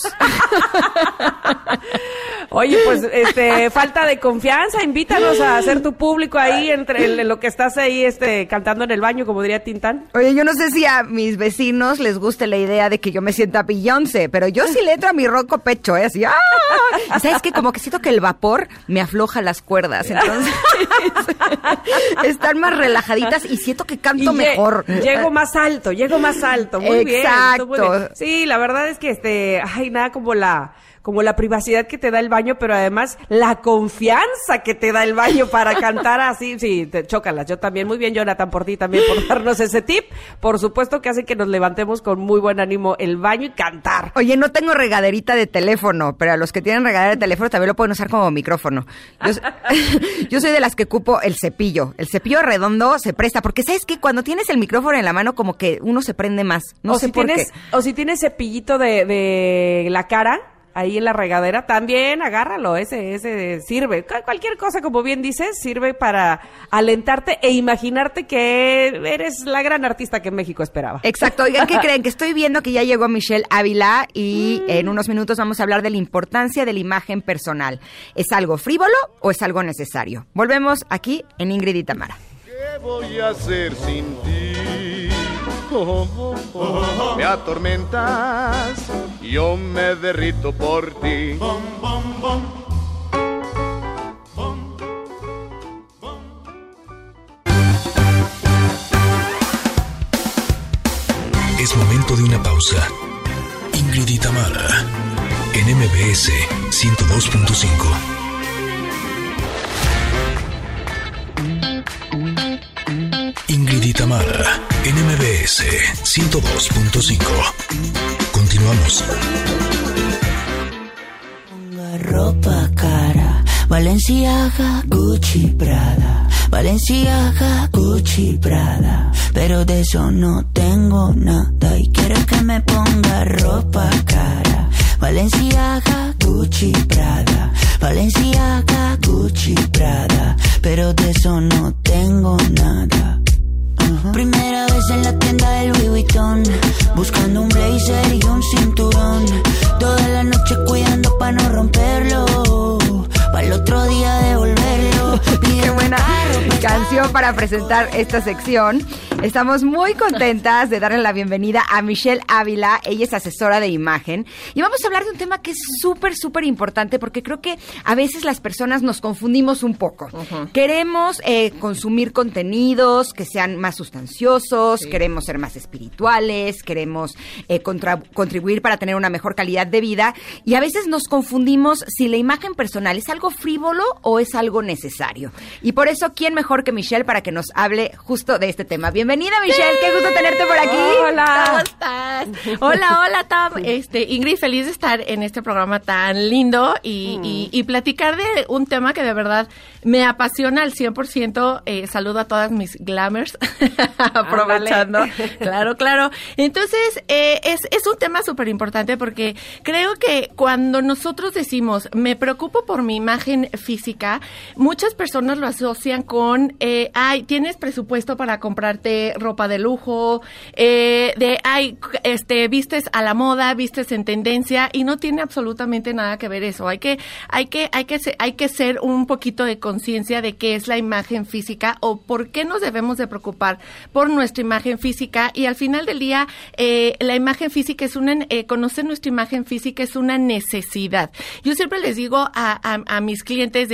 Oye, pues, falta de confianza, invítanos a hacer tu público ahí entre lo que estás ahí, cantando en el baño, como diría Tintán. Oye, yo no sé si a mis vecinos les guste la idea de que yo me sienta Beyoncé, pero yo sí le entro a mi ronco pecho, así, ¡ah! Y sabes que como que siento que el vapor me afloja las cuerdas, entonces están más relajaditas y siento que canto mejor. Llego más alto, muy Exacto. Bien. Exacto. Sí, la verdad es que, nada como la privacidad que te da el baño, pero además la confianza que te da el baño para cantar así. Sí, chócalas. Yo también. Muy bien, Jonathan, por ti también, por darnos ese tip. Por supuesto que hace que nos levantemos con muy buen ánimo el baño y cantar. Oye, no tengo regaderita de teléfono, pero a los que tienen regadera de teléfono también lo pueden usar como micrófono. Yo soy de las que ocupo el cepillo. El cepillo redondo se presta, porque ¿sabes qué? Cuando tienes el micrófono en la mano, como que uno se prende más. No sé por qué. O si tienes cepillito de la cara, ahí en la regadera, también agárralo, ese sirve. Cualquier cosa, como bien dices, sirve para alentarte e imaginarte que eres la gran artista que México esperaba. Exacto. Oigan, ¿qué creen? Que estoy viendo que ya llegó Michelle Ávila y en unos minutos vamos a hablar de la importancia de la imagen personal. ¿Es algo frívolo o es algo necesario? Volvemos aquí en Ingrid y Tamara. ¿Qué voy a hacer sin ti? Me atormentas, yo me derrito por ti. Es momento de una pausa. Ingrid y Tamara, en MBS 102.5. Ingrid y Tamara, en MBS 102.5. Continuamos. Ponga ropa cara, Balenciaga, Gucci, Prada. Balenciaga, Gucci, Prada. Pero de eso no tengo nada y quiero que me ponga ropa cara. Balenciaga, Gucci, Prada. Balenciaga, Gucci, Prada. Pero de eso no tengo nada. Primera vez en la tienda del Louis Vuitton, buscando un blazer y un cinturón. Toda la noche cuidando pa' no romperlo, para el otro día devolverlo. Qué buena canción para presentar esta sección. Estamos muy contentas de darle la bienvenida a Michelle Ávila. Ella es asesora de imagen. Y vamos a hablar de un tema que es súper, súper importante porque creo que a veces las personas nos confundimos un poco. Queremos consumir contenidos que sean más sustanciosos, queremos ser más espirituales, queremos contribuir para tener una mejor calidad de vida. Y a veces nos confundimos si la imagen personal es algo frívolo o es algo necesario. Y por eso, ¿quién mejor que Michelle para que nos hable justo de este tema? Bienvenida, Michelle, qué gusto tenerte por aquí. Hola. ¿Cómo estás? Hola, Tam. Ingrid, feliz de estar en este programa tan lindo y platicar de un tema que de verdad me apasiona al 100%. Saludo a todas mis glamers, aprovechando. Claro. Entonces, es un tema súper importante porque creo que cuando nosotros decimos, me preocupo por mi imagen física, muchas personas lo asocian con, tienes presupuesto para comprarte ropa de lujo, vistes a la moda, vistes en tendencia y no tiene absolutamente nada que ver eso. Hay que ser un poquito de conciencia de qué es la imagen física o por qué nos debemos de preocupar por nuestra imagen física, y al final del día la imagen física es conocer nuestra imagen física es una necesidad. Yo siempre les digo a mis clientes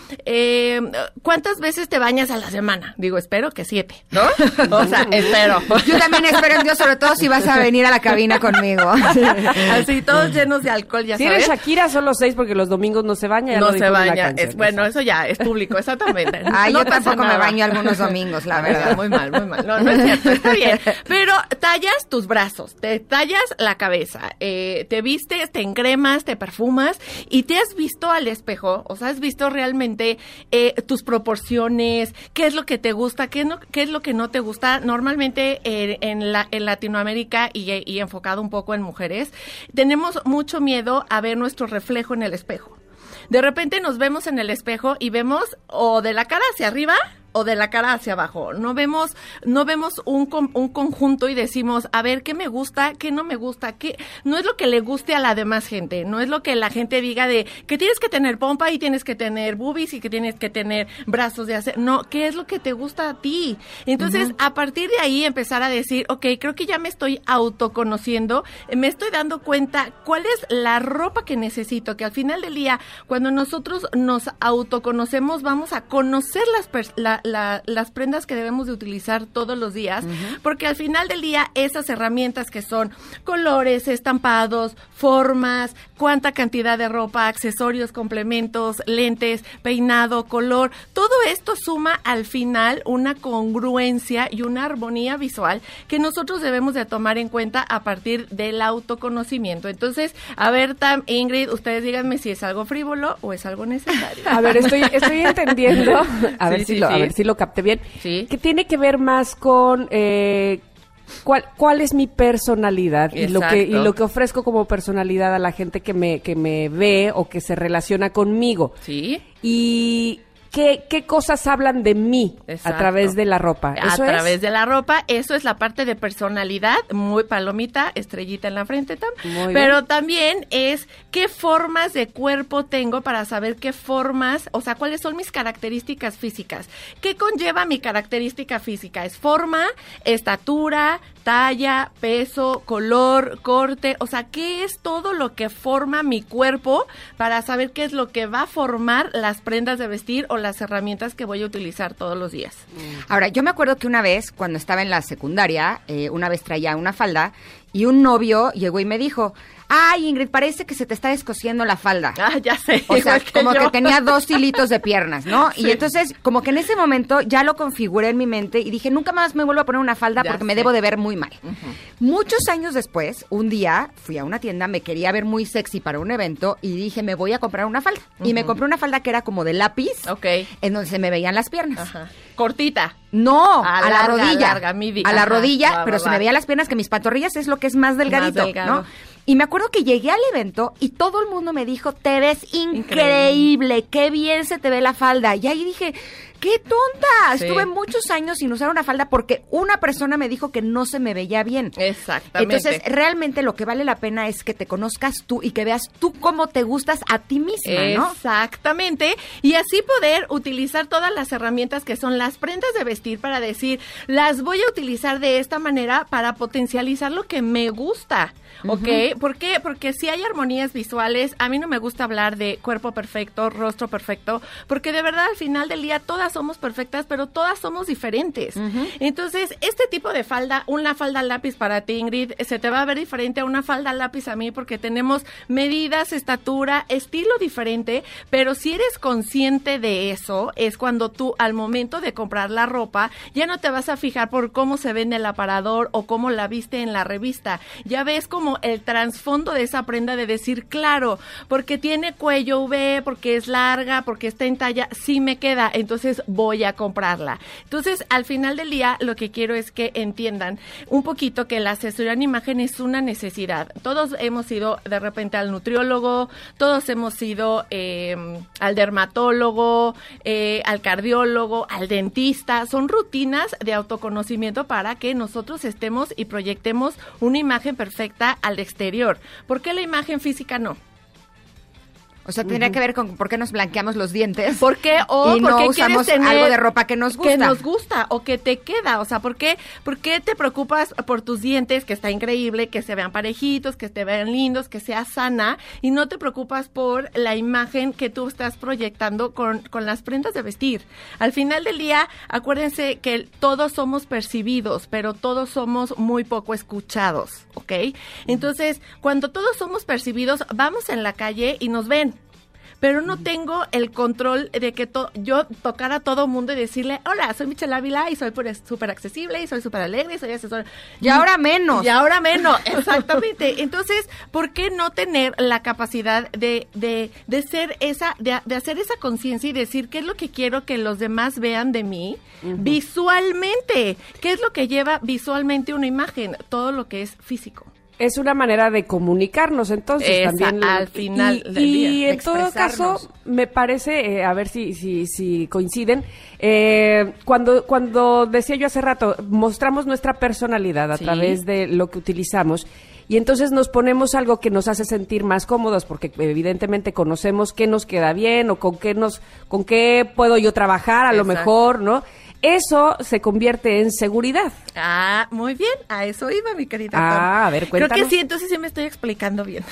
¿cuántas veces te bañas a la semana? Digo, espero que 7, ¿no? O sea, espero. Yo también espero en Dios, sobre todo si vas a venir a la cabina conmigo. Así, todos llenos de alcohol, ya si sabes. Si eres Shakira, solo 6 porque los domingos no se baña. No se baña. Bueno, eso ya es público, exactamente. Yo tampoco me baño algunos domingos, la verdad. Muy mal. No es cierto, está bien. Pero tallas tus brazos, te tallas la cabeza, te vistes, te encremas, te perfumas y te has visto al espejo, o sea, has visto realmente tus proporciones, qué es lo que te gusta, qué es lo que no te gusta. Normalmente en Latinoamérica y enfocado un poco en mujeres, tenemos mucho miedo a ver nuestro reflejo en el espejo. De repente nos vemos en el espejo y vemos o de la cara hacia arriba o de la cara hacia abajo. No vemos un conjunto y decimos, a ver, ¿qué me gusta? ¿Qué no me gusta? ¿Qué? No es lo que le guste a la demás gente. No es lo que la gente diga de que tienes que tener pompa y tienes que tener boobies y que tienes que tener brazos de acero. No, ¿qué es lo que te gusta a ti? Entonces, a partir de ahí empezar a decir, ok, creo que ya me estoy autoconociendo, me estoy dando cuenta cuál es la ropa que necesito, que al final del día, cuando nosotros nos autoconocemos, vamos a conocer las prendas que debemos de utilizar todos los días, porque al final del día esas herramientas que son colores, estampados, formas, cuánta cantidad de ropa, accesorios, complementos, lentes, peinado, color, todo esto suma al final una congruencia y una armonía visual que nosotros debemos de tomar en cuenta a partir del autoconocimiento. Entonces, a ver, Tam, Ingrid, ustedes díganme si es algo frívolo o es algo necesario. A ver, estoy entendiendo, a ver si lo capté bien, que tiene que ver más con cuál es mi personalidad y lo que ofrezco como personalidad a la gente que me ve o que se relaciona conmigo. Sí. Y ¿Qué cosas hablan de mí a través de la ropa? ¿Eso a través de la ropa, eso es la parte de personalidad, muy palomita, estrellita en la frente, Tam. Pero también es qué formas de cuerpo tengo para saber qué formas, o sea, cuáles son mis características físicas. ¿Qué conlleva mi característica física? Es forma, estatura, talla, peso, color, corte, o sea, ¿qué es todo lo que forma mi cuerpo para saber qué es lo que va a formar las prendas de vestir o las herramientas que voy a utilizar todos los días? Ahora, yo me acuerdo que una vez, cuando estaba en la secundaria, una vez traía una falda y un novio llegó y me dijo, ay, Ingrid, parece que se te está descosiendo la falda. Ah, ya sé. O sea, como que tenía 2 hilitos de piernas, ¿no? Sí. Y entonces, como que en ese momento ya lo configuré en mi mente y dije, nunca más me vuelvo a poner una falda porque me debo de ver muy mal. Muchos años después, un día fui a una tienda, me quería ver muy sexy para un evento y dije, me voy a comprar una falda. Y me compré una falda que era como de lápiz, en donde se me veían las piernas. Cortita. No, a la rodilla. Larga, midi. A la rodilla, pero se me veían las piernas, que mis pantorrillas es lo que es más delgadito, ¿no? Y me acuerdo que llegué al evento y todo el mundo me dijo, te ves increíble, qué bien se te ve la falda. Y ahí dije, ¡qué tonta! Sí. Estuve muchos años sin usar una falda porque una persona me dijo que no se me veía bien. Exactamente. Entonces, realmente lo que vale la pena es que te conozcas tú y que veas tú cómo te gustas a ti misma, ¿no? Exactamente. Y así poder utilizar todas las herramientas que son las prendas de vestir para decir, las voy a utilizar de esta manera para potencializar lo que me gusta. ¿Ok? ¿Por qué? Porque si hay armonías visuales, a mí no me gusta hablar de cuerpo perfecto, rostro perfecto, porque de verdad al final del día todas somos perfectas, pero todas somos diferentes. Entonces, este tipo de falda, una falda lápiz para ti, Ingrid, se te va a ver diferente a una falda lápiz a mí, porque tenemos medidas, estatura, estilo diferente, pero si eres consciente de eso, es cuando tú al momento de comprar la ropa, ya no te vas a fijar por cómo se ve en el aparador o cómo la viste en la revista. Ya ves como el trasfondo de esa prenda de decir, claro, porque tiene cuello V, porque es larga, porque está en talla, sí me queda. Entonces entonces voy a comprarla. Entonces, al final del día, lo que quiero es que entiendan un poquito que la asesoría en imagen es una necesidad. Todos hemos ido de repente al nutriólogo, todos hemos ido al dermatólogo, al cardiólogo, al dentista. Son rutinas de autoconocimiento para que nosotros estemos y proyectemos una imagen perfecta al exterior. ¿Por qué la imagen física no? O sea, tendría que ver con por qué nos blanqueamos los dientes. ¿Por qué? O y no porque usamos quieres tener algo de ropa que nos gusta. Que nos gusta o que te queda. O sea, ¿por qué te preocupas por tus dientes, que está increíble, que se vean parejitos, que te vean lindos, que sea sana, y no te preocupas por la imagen que tú estás proyectando con las prendas de vestir? Al final del día, acuérdense que todos somos percibidos, pero todos somos muy poco escuchados, ¿ok? Entonces, cuando todos somos percibidos, vamos en la calle y nos ven. Pero no tengo el control de que yo tocar a todo mundo y decirle, hola, soy Michelle Ávila y soy súper accesible y soy súper alegre y soy asesora. Y ahora menos. Y ahora menos, exactamente. Entonces, ¿por qué no tener la capacidad de ser de hacer esa conciencia y decir qué es lo que quiero que los demás vean de mí visualmente? ¿Qué es lo que lleva visualmente una imagen? Todo lo que es físico. Es una manera de comunicarnos, entonces, también. Al final del día. Y en todo caso, me parece, a ver si coinciden, cuando decía yo hace rato, mostramos nuestra personalidad a través de lo que utilizamos, y entonces nos ponemos algo que nos hace sentir más cómodos, porque evidentemente conocemos qué nos queda bien, o con qué puedo yo trabajar, a lo mejor, ¿no? Eso se convierte en seguridad. Ah, muy bien. A eso iba, mi querida. A ver, cuéntanos. Creo que sí, entonces sí me estoy explicando bien.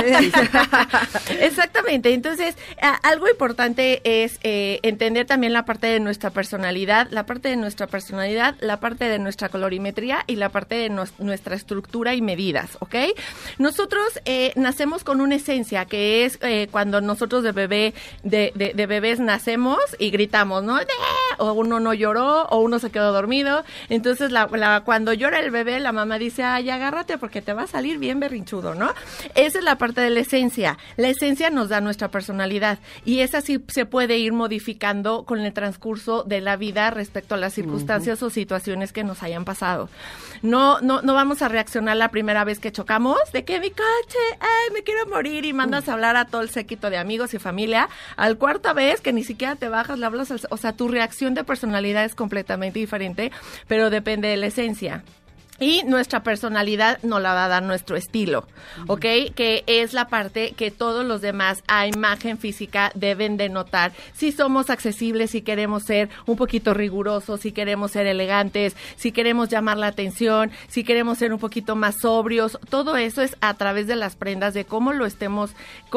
Exactamente. Entonces, algo importante es entender también la parte de nuestra personalidad, la parte de nuestra colorimetría y la parte de nuestra estructura y medidas, ¿ok? Nosotros nacemos con una esencia que es cuando nosotros de bebés nacemos y gritamos, ¿no? O uno no lloró, o uno se quedó dormido. Entonces, cuando llora el bebé, la mamá dice, ay, agárrate porque te va a salir bien berrinchudo, ¿no? Esa es la parte de la esencia. La esencia nos da nuestra personalidad y esa sí se puede ir modificando con el transcurso de la vida respecto a las circunstancias o situaciones que nos hayan pasado. No vamos a reaccionar la primera vez que chocamos, de que mi coche, ay, me quiero morir, y mandas a hablar a todo el séquito de amigos y familia. Al cuarta vez que ni siquiera te bajas, le hablas, o sea, tu reacción de personalidad es completamente diferente, pero depende de la esencia. Y nuestra personalidad nos la va a dar nuestro estilo, ¿ok? Que es la parte que todos los demás a imagen física deben de notar. Si somos accesibles, si queremos ser un poquito rigurosos, si queremos ser elegantes, si queremos llamar la atención, si queremos ser un poquito más sobrios, todo eso es a través de las prendas, de cómo lo estemos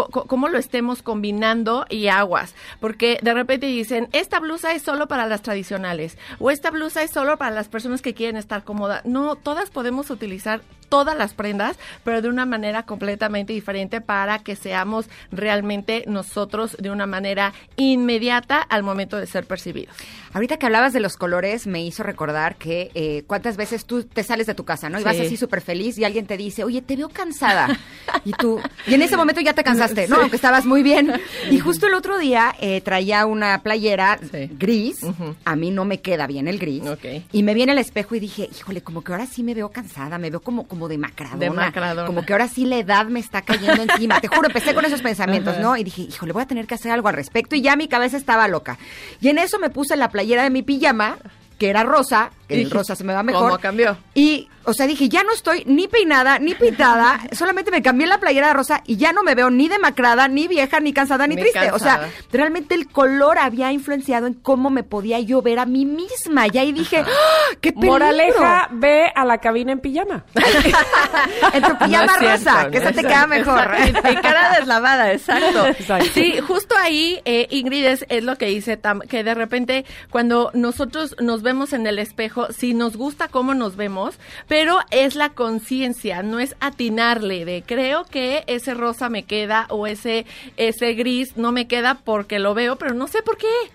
combinando y aguas. Porque de repente dicen, esta blusa es solo para las tradicionales, o esta blusa es solo para las personas que quieren estar cómodas. No, todas podemos utilizar todas las prendas, pero de una manera completamente diferente para que seamos realmente nosotros de una manera inmediata al momento de ser percibidos. Ahorita que hablabas de los colores, me hizo recordar que cuántas veces tú te sales de tu casa, ¿no? Y vas así súper feliz y alguien te dice, oye, te veo cansada. Y en ese momento ya te cansaste, ¿no? Aunque estabas muy bien. Y justo el otro día traía una playera gris. A mí no me queda bien el gris. Y me vi en el espejo y dije, híjole, como que ahora sí me veo cansada, me veo como demacradona. Como que ahora sí la edad me está cayendo encima. Te juro, empecé con esos pensamientos, ¿no? Y dije, híjole, voy a tener que hacer algo al respecto. Y ya mi cabeza estaba loca. Y en eso me puse la playera de mi pijama, que era rosa, que el rosa se me va mejor. ¿Cómo cambió? Y, o sea, dije, ya no estoy ni peinada, ni pintada, solamente me cambié la playera de rosa y ya no me veo ni demacrada, ni vieja, ni cansada, ni triste. Cansada. O sea, realmente el color había influenciado en cómo me podía yo ver a mí misma. Y ahí dije, ¡oh, qué peligro! Moraleja, ve a la cabina en pijama. En tu pijama no rosa, cierto, que esa te queda mejor. En cara deslavada, exacto. Sí, justo ahí, Ingrid, es lo que dice Tam, que de repente cuando nosotros nos vemos en el espejo, sí nos gusta cómo nos vemos, pero es la conciencia, no es atinarle de creo que ese rosa me queda o ese gris no me queda porque lo veo, pero no sé por qué. O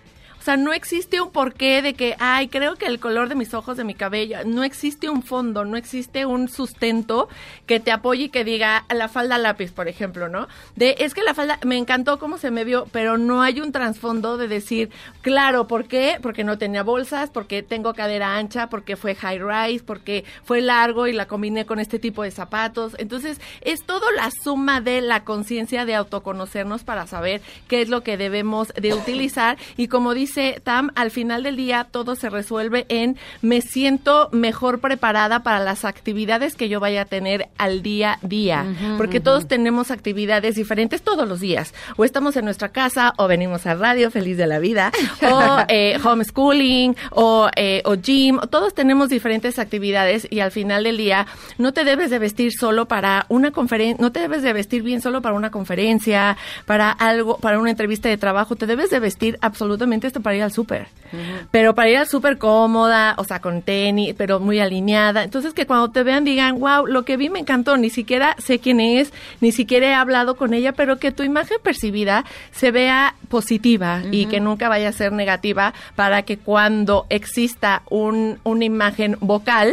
sea, no existe un porqué de que, ay, creo que el color de mis ojos, de mi cabello, no existe un fondo, no existe un sustento que te apoye y que diga la falda lápiz, por ejemplo, ¿no? Es que la falda, me encantó cómo se me vio, pero no hay un trasfondo de decir, claro, ¿por qué? Porque no tenía bolsas, porque tengo cadera ancha, porque fue high rise, porque fue largo y la combiné con este tipo de zapatos. Entonces, es todo la suma de la conciencia de autoconocernos para saber qué es lo que debemos de utilizar. Y como dice Tam, al final del día todo se resuelve en me siento mejor preparada para las actividades que yo vaya a tener al día a día. Porque todos tenemos actividades diferentes todos los días. O estamos en nuestra casa, o venimos a radio, feliz de la vida, o homeschooling, o gym. Todos tenemos diferentes actividades y al final del día no te debes de vestir solo para una conferencia, no te debes de vestir bien solo para una conferencia, para algo, para una entrevista de trabajo, te debes de vestir absolutamente esto para ir al súper. Pero para ir al súper cómoda, o sea, con tenis, pero muy alineada. Entonces que cuando te vean digan, wow, lo que vi me encantó, ni siquiera sé quién es, ni siquiera he hablado con ella, pero que tu imagen percibida se vea positiva y que nunca vaya a ser negativa para que cuando exista una imagen vocal,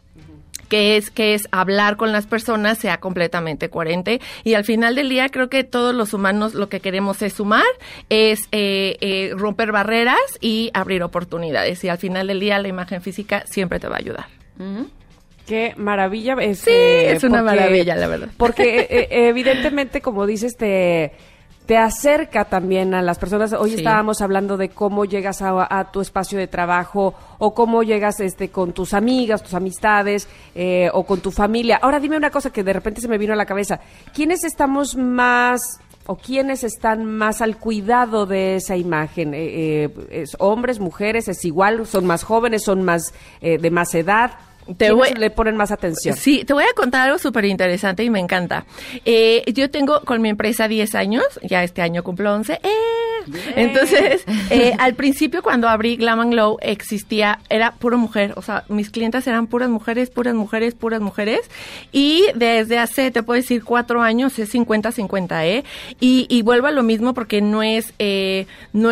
que es hablar con las personas, sea completamente coherente. Y al final del día creo que todos los humanos lo que queremos es sumar, es romper barreras y abrir oportunidades. Y al final del día la imagen física siempre te va a ayudar. Qué maravilla. Sí, es una maravilla, la verdad. Porque evidentemente, como dices, te acerca también a las personas. Hoy estábamos hablando de cómo llegas a tu espacio de trabajo o cómo llegas con tus amigas, tus amistades o con tu familia. Ahora dime una cosa que de repente se me vino a la cabeza. ¿Quiénes estamos más o quiénes están más al cuidado de esa imagen? ¿Es hombres, mujeres? ¿Es igual? ¿Son más jóvenes? ¿Son más de más edad? Le ponen más atención? Sí, te voy a contar algo súper interesante y me encanta. Yo tengo con mi empresa 10 años, ya este año cumplo 11. Entonces, al principio cuando abrí Glam and Glow era pura mujer, o sea, mis clientas eran puras mujeres, y desde hace, te puedo decir, 4 años es 50-50, y vuelvo a lo mismo porque no es de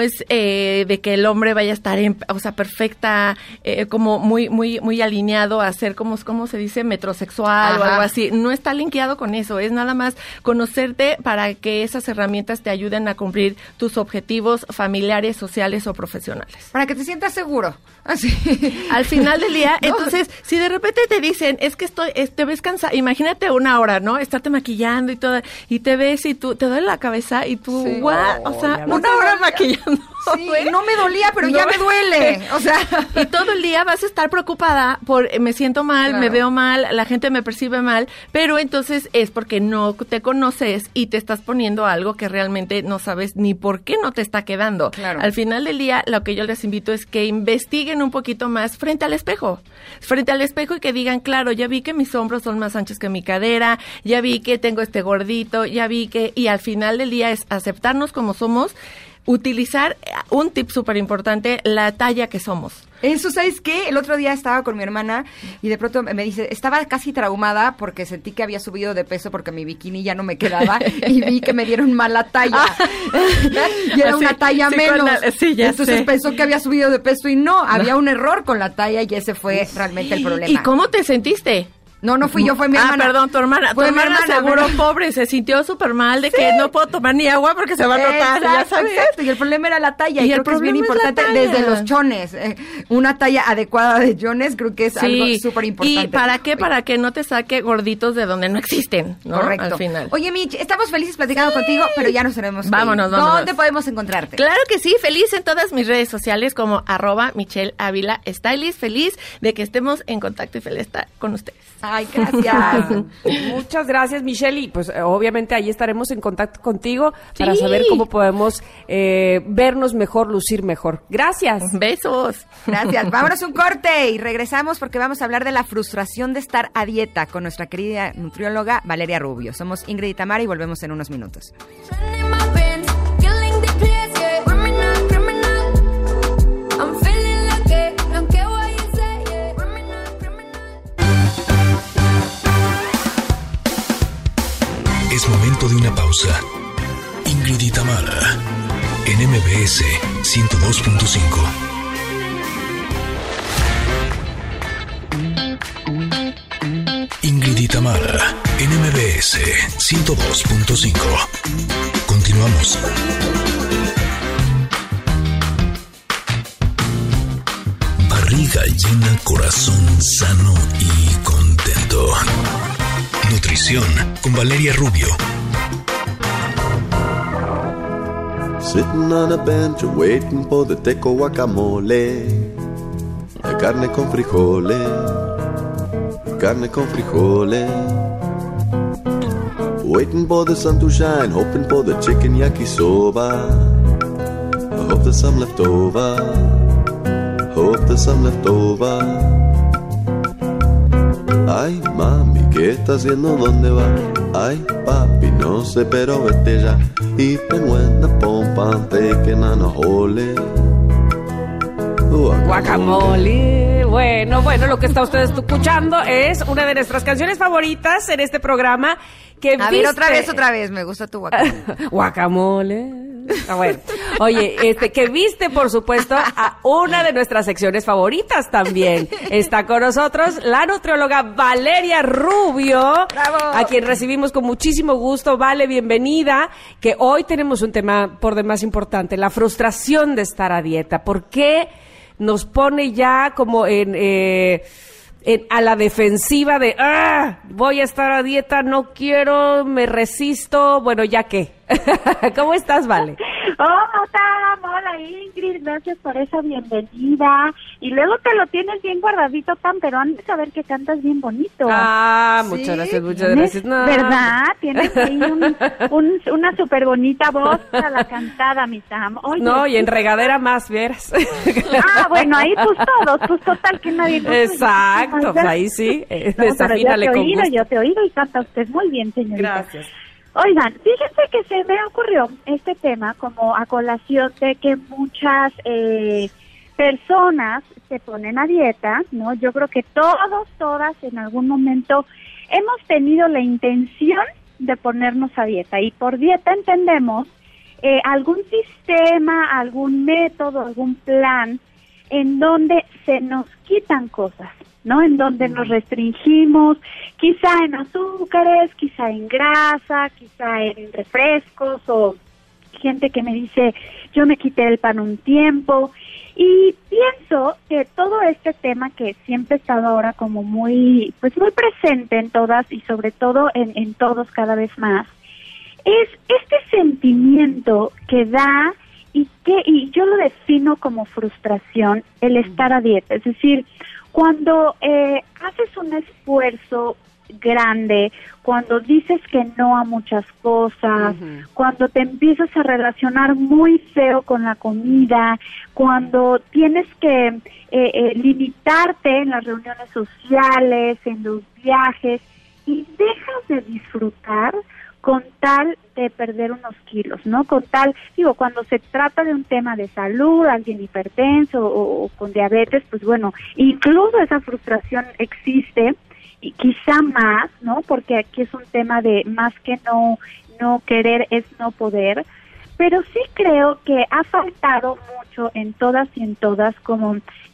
que el hombre vaya a estar perfecta, como muy alineado a ser como se dice, metrosexual o algo así. No está linkeado con eso, es nada más conocerte para que esas herramientas te ayuden a cumplir tus objetivos familiares, sociales o profesionales. Para que te sientas seguro. Así. Al final del día, entonces, si de repente te dicen, es que te ves cansada, imagínate una hora, ¿no? Estarte maquillando y todo, y te ves y te duele la cabeza y tú, what? O sea, una hora maquillando. Sí, no me dolía, pero ya me duele. O sea, y todo el día vas a estar preocupada por me siento mal, me veo mal, la gente me percibe mal, pero entonces es porque no te conoces y te estás poniendo algo que realmente no sabes ni por qué no te está quedando. Claro. Al final del día, lo que yo les invito es que investiguen un poquito más frente al espejo y que digan, claro, ya vi que mis hombros son más anchos que mi cadera, ya vi que tengo este gordito, ya vi que, y al final del día es aceptarnos como somos. Utilizar un tip súper importante, la talla que somos. Eso, ¿sabes qué? El otro día estaba con mi hermana y de pronto me dice, estaba casi traumada porque sentí que había subido de peso porque mi bikini ya no me quedaba y vi que me dieron mala talla. Y era una talla menos. Entonces pensó que había subido de peso y no, había un error con la talla y ese fue realmente el problema. ¿Y cómo te sentiste? No fui yo, fue mi hermana. Perdón, tu hermana. Tu hermana seguro, pobre, se sintió súper mal de que no puedo tomar ni agua porque se va a notar, ya sabes. Exacto, y el problema era la talla. Y creo que es bien importante desde los chones. Una talla adecuada de chones creo que es algo súper importante. ¿Y para qué? Para que no te saque gorditos de donde no existen, ¿no? Correcto. Al final. Oye, Mitch, estamos felices platicando contigo, pero ya nos tenemos Vámonos. ¿Dónde podemos encontrarte? Claro que sí, feliz en todas mis redes sociales como @MichelleAvilaStylist. Feliz de que estemos en contacto y feliz de estar con ustedes. Ay, gracias. Muchas gracias, Michelle, y pues obviamente ahí estaremos en contacto contigo para saber cómo podemos vernos mejor, lucir mejor. Gracias. Besos. Gracias. Vámonos un corte y regresamos porque vamos a hablar de la frustración de estar a dieta con nuestra querida nutrióloga Valeria Rubio. Somos Ingrid y Tamara y volvemos en unos minutos. Es momento de una pausa. Ingrid y Tamara, en MBS 102.5. Ingrid y Tamara, en MBS 102.5. Continuamos. Barriga llena, corazón sano y contento. Nutrición con Valeria Rubio. Sitting on a bench waiting for the teco guacamole. Carne con frijoles. Carne con frijoles. Waiting for the sun to shine, hoping for the chicken yakisoba. I hope there's some left over. Hope there's some left over. Ay, mami, ¿qué estás haciendo? ¿Dónde va? Ay, papi, no sé, pero vete ya. Even when the pompa I'm taking on a hole. Guacamole. Bueno, lo que está usted escuchando es una de nuestras canciones favoritas en este programa. Que a ver, otra vez, me gusta tu guacamole. Guacamole. Ah, bueno. Oye, que viste, por supuesto, a una de nuestras secciones favoritas también. Está con nosotros la nutrióloga Valeria Rubio. ¡Bravo! A quien recibimos con muchísimo gusto. Vale, bienvenida. Que hoy tenemos un tema por demás importante, la frustración de estar a dieta. ¿Por qué nos pone ya como a la defensiva de voy a estar a dieta, no quiero, me resisto, bueno, ya qué? ¿Cómo estás, Vale? Hola Ingrid, gracias por esa bienvenida. Y luego te lo tienes bien guardadito, pero han de saber que cantas bien bonito. Muchas gracias. No. ¿Verdad? Tienes ahí una súper bonita voz para la cantada, mi Tam. Oye, no, y en regadera más, vieras. Bueno, ahí pues total que nadie nos Exacto, pues ahí sí, desafínale con gusto. Yo te he oído y canta usted muy bien, señorita. Gracias. Oigan, fíjense que se me ocurrió este tema como a colación de que muchas personas se ponen a dieta, ¿no? Yo creo que todas en algún momento hemos tenido la intención de ponernos a dieta. Y por dieta entendemos algún sistema, algún método, algún plan en donde se nos quitan cosas, ¿no? En donde nos restringimos, quizá en azúcares, quizá en grasa, quizá en refrescos, o gente que me dice, yo me quité el pan un tiempo, y pienso que todo este tema que siempre ha estado ahora como muy presente en todas y sobre todo en todos cada vez más, es este sentimiento que da y yo lo defino como frustración, el estar a dieta, es decir, cuando haces un esfuerzo grande, cuando dices que no a muchas cosas, cuando te empiezas a relacionar muy feo con la comida, cuando tienes que limitarte en las reuniones sociales, en los viajes, y dejas de disfrutar con tal de perder unos kilos, ¿no? Con tal, cuando se trata de un tema de salud, alguien hipertenso o con diabetes, pues bueno, incluso esa frustración existe y quizá más, ¿no? Porque aquí es un tema de más que no querer es no poder, pero sí creo que ha faltado mucho en todas y en todas como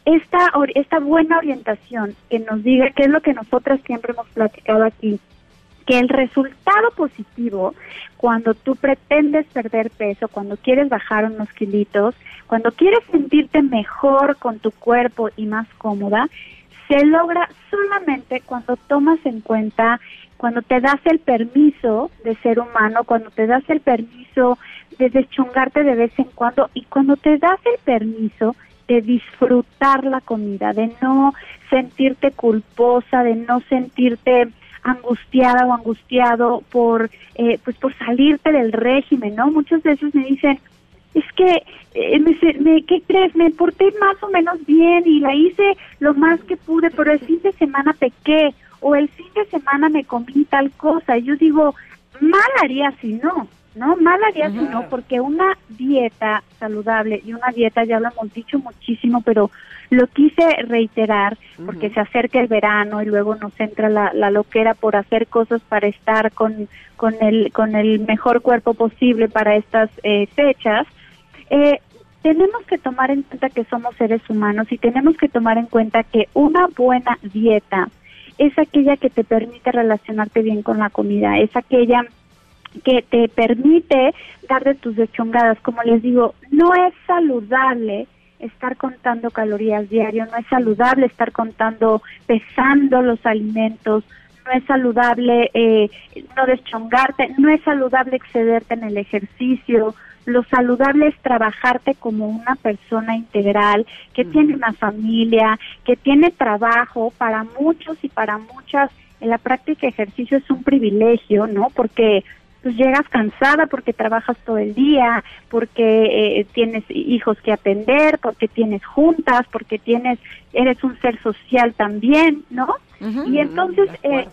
esta buena orientación que nos diga qué es lo que nosotras siempre hemos platicado aquí, que el resultado positivo, cuando tú pretendes perder peso, cuando quieres bajar unos kilitos, cuando quieres sentirte mejor con tu cuerpo y más cómoda, se logra solamente cuando tomas en cuenta, cuando te das el permiso de ser humano, cuando te das el permiso de deschongarte de vez en cuando y cuando te das el permiso de disfrutar la comida, de no sentirte culposa, de no sentirte angustiada o angustiado por salirte del régimen, ¿no? Muchas veces me dicen, es que, ¿qué crees? Me porté más o menos bien y la hice lo más que pude, pero el fin de semana pequé, o el fin de semana me comí tal cosa. Y yo digo, mal haría si no, ¿no? Mal haría si no, porque una dieta saludable y una dieta, ya lo hemos dicho muchísimo, pero lo quise reiterar porque se acerca el verano y luego nos entra la loquera por hacer cosas para estar con el mejor cuerpo posible para estas fechas. tenemos que tomar en cuenta que somos seres humanos y tenemos que tomar en cuenta que una buena dieta es aquella que te permite relacionarte bien con la comida, es aquella que te permite dar de tus deschongadas. Como les digo, no es saludable estar contando calorías diario, no es saludable estar pesando los alimentos, no es saludable no deschongarte, no es saludable excederte en el ejercicio. Lo saludable es trabajarte como una persona integral, que tiene una familia, que tiene trabajo. Para muchos y para muchas, en la práctica de ejercicio es un privilegio, ¿no? Porque pues llegas cansada, porque trabajas todo el día, porque tienes hijos que atender, porque tienes juntas, porque eres un ser social también, ¿no? Y entonces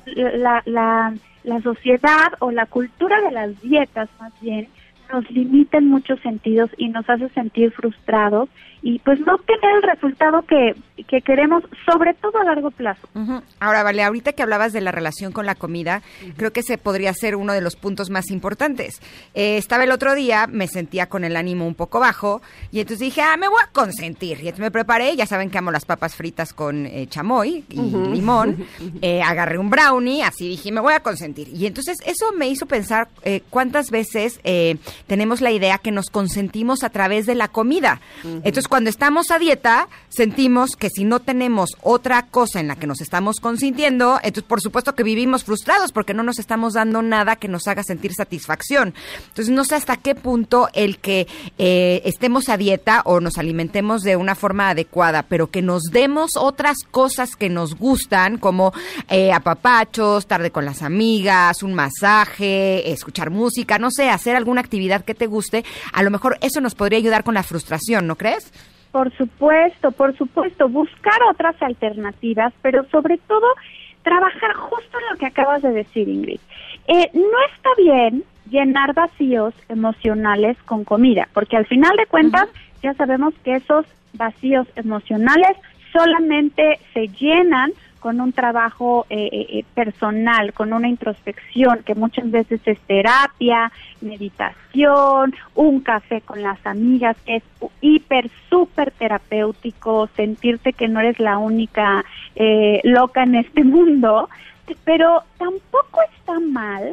la sociedad o la cultura de las dietas, más bien, nos limita en muchos sentidos y nos hace sentir frustrados y pues no tener el resultado que queremos, sobre todo a largo plazo. Ahora, Vale, ahorita que hablabas de la relación con la comida, creo que ese podría ser uno de los puntos más importantes. Estaba el otro día, me sentía con el ánimo un poco bajo y entonces dije, me voy a consentir. Y entonces me preparé, ya saben que amo las papas fritas con chamoy y limón. Agarré un brownie, así dije, me voy a consentir. Y entonces eso me hizo pensar cuántas veces tenemos la idea que nos consentimos a través de la comida. Entonces, cuando estamos a dieta, sentimos que si no tenemos otra cosa en la que nos estamos consintiendo, entonces por supuesto que vivimos frustrados porque no nos estamos dando nada que nos haga sentir satisfacción. Entonces, no sé hasta qué punto el que estemos a dieta o nos alimentemos de una forma adecuada, pero que nos demos otras cosas que nos gustan, como apapachos, tarde con las amigas, un masaje, escuchar música, no sé, hacer alguna actividad que te guste, a lo mejor eso nos podría ayudar con la frustración, ¿no crees? Por supuesto, buscar otras alternativas, pero sobre todo trabajar justo en lo que acabas de decir, Ingrid. No está bien llenar vacíos emocionales con comida, porque al final de cuentas ya sabemos que esos vacíos emocionales solamente se llenan con un trabajo personal, con una introspección que muchas veces es terapia, meditación, un café con las amigas, que es súper terapéutico, sentirte que no eres la única loca en este mundo, pero tampoco está mal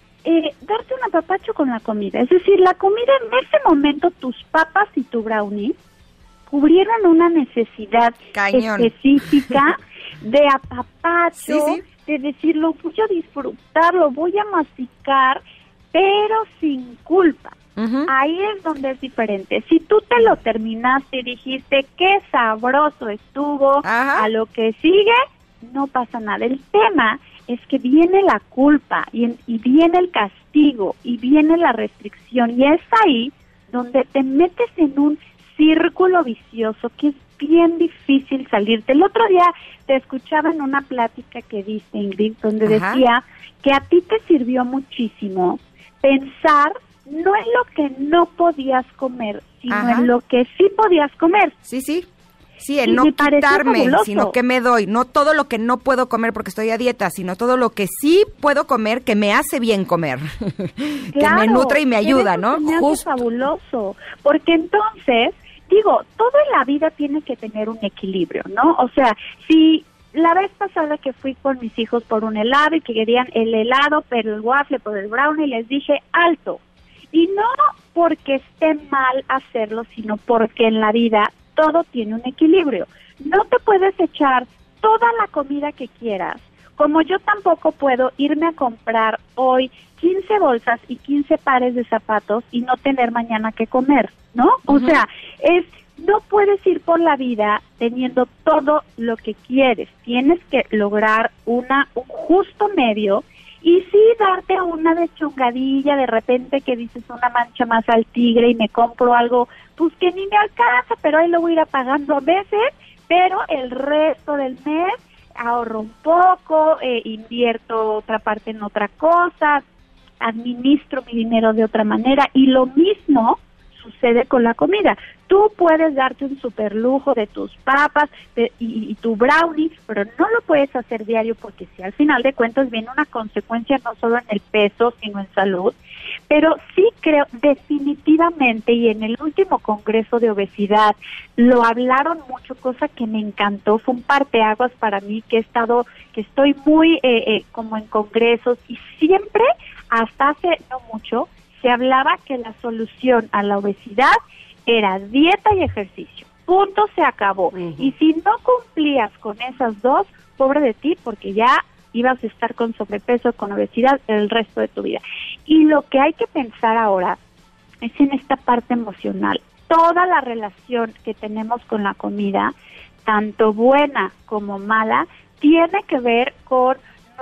darte un apapacho con la comida. Es decir, la comida en ese momento, tus papas y tu brownie, cubrieron una necesidad específica de apapacho, de decir, lo voy a disfrutar, lo voy a masticar, pero sin culpa. Ahí es donde es diferente. Si tú te lo terminaste y dijiste, qué sabroso estuvo, a lo que sigue, no pasa nada. El tema es que viene la culpa y viene el castigo y viene la restricción, y es ahí donde te metes en un círculo vicioso que es bien difícil salirte. El otro día te escuchaba en una plática que diste, Ingrid, donde decía que a ti te sirvió muchísimo pensar no en lo que no podías comer, sino en lo que sí podías comer. Sí, en no quitarme, sino que me doy. No todo lo que no puedo comer porque estoy a dieta, sino todo lo que sí puedo comer que me hace bien comer. Que me nutre y me ayuda, ¿no? Me hace fabuloso. Porque entonces, digo, todo en la vida tiene que tener un equilibrio, ¿no? O sea, si la vez pasada que fui con mis hijos por un helado y que querían el helado, pero el waffle por el brownie, les dije, alto. Y no porque esté mal hacerlo, sino porque en la vida todo tiene un equilibrio. No te puedes echar toda la comida que quieras, como yo tampoco puedo irme a comprar hoy 15 bolsas y 15 pares de zapatos y no tener mañana que comer, ¿no? O sea, no puedes ir por la vida teniendo todo lo que quieres. Tienes que lograr un justo medio y sí darte una deschongadilla de repente que dices una mancha más al tigre y me compro algo pues que ni me alcanza, pero ahí lo voy a ir pagando a veces, pero el resto del mes ahorro un poco, invierto otra parte en otra cosa, administro mi dinero de otra manera, y lo mismo sucede con la comida. Tú puedes darte un super lujo de tus papas y tu brownie, pero no lo puedes hacer diario porque si al final de cuentas viene una consecuencia no solo en el peso, sino en salud. pero sí creo definitivamente, y en el último congreso de obesidad lo hablaron mucho, cosa que me encantó, fue un parteaguas para mí, que estoy muy como en congresos, y siempre, hasta hace no mucho, se hablaba que la solución a la obesidad era dieta y ejercicio. Punto, se acabó. Y si no cumplías con esas dos, pobre de ti, porque ya ibas a estar con sobrepeso, con obesidad el resto de tu vida. Y lo que hay que pensar ahora es en esta parte emocional. Toda la relación que tenemos con la comida, tanto buena como mala, tiene que ver con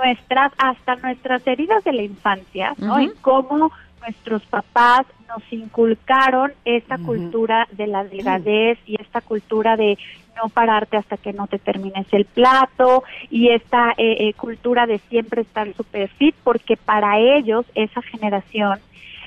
hasta nuestras heridas de la infancia, ¿no? En cómo nuestros papás nos inculcaron esta cultura de la delgadez y esta cultura de no pararte hasta que no te termines el plato, y esta cultura de siempre estar super fit, porque para ellos, esa generación,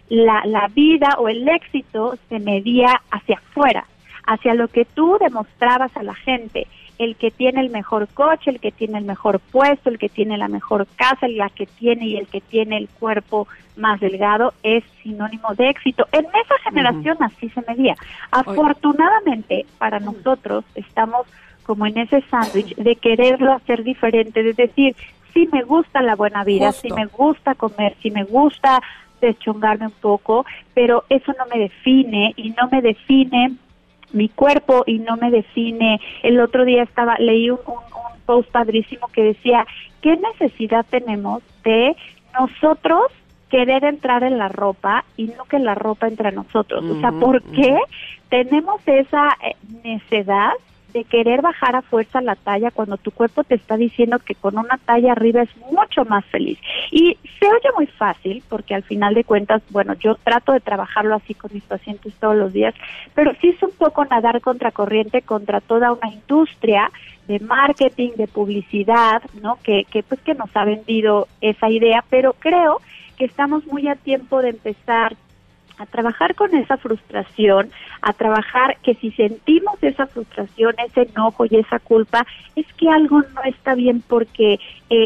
la vida o el éxito se medía hacia afuera, hacia lo que tú demostrabas a la gente. El que tiene el mejor coche, el que tiene el mejor puesto, el que tiene la mejor casa, la que tiene y el que tiene el cuerpo más delgado es sinónimo de éxito. En esa generación así se medía. Afortunadamente para nosotros estamos como en ese sándwich de quererlo hacer diferente, de decir, sí me gusta la buena vida, sí me gusta comer, sí me gusta deschongarme un poco, pero eso no me define, y no me define mi cuerpo, y no me define. El otro día leí un post padrísimo que decía, ¿qué necesidad tenemos de nosotros querer entrar en la ropa y no que la ropa entre a nosotros? O sea, ¿por qué tenemos esa necedad de querer bajar a fuerza la talla cuando tu cuerpo te está diciendo que con una talla arriba es mucho más feliz? Y se oye muy fácil, porque al final de cuentas, bueno, yo trato de trabajarlo así con mis pacientes todos los días, pero sí es un poco nadar contracorriente contra toda una industria de marketing, de publicidad, ¿no? Que nos ha vendido esa idea, pero creo que estamos muy a tiempo de empezar a trabajar con esa frustración, a trabajar que si sentimos esa frustración, ese enojo y esa culpa, es que algo no está bien, porque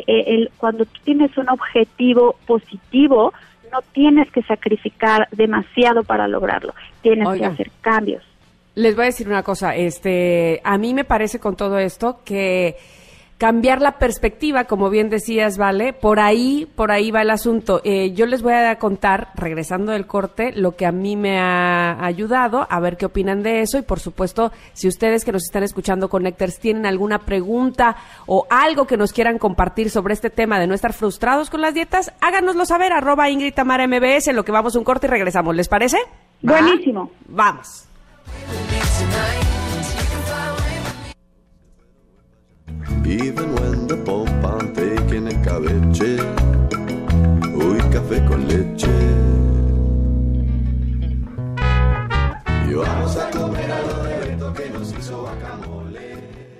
cuando tú tienes un objetivo positivo, no tienes que sacrificar demasiado para lograrlo, tienes que hacer cambios. Les voy a decir una cosa, a mí me parece con todo esto que cambiar la perspectiva, como bien decías, Vale, por ahí va el asunto. Yo les voy a contar, regresando del corte, lo que a mí me ha ayudado, a ver qué opinan de eso, y por supuesto, si ustedes que nos están escuchando, Connectors, tienen alguna pregunta o algo que nos quieran compartir sobre este tema de no estar frustrados con las dietas, háganoslo saber, @Ingrid Tamara MBS, en lo que vamos a un corte y regresamos. ¿Les parece? Buenísimo. Vamos. Even when the pomp I'm taking escabeche, uy, café con leche. Y vamos a comer algo de Beto que nos hizo guacamole.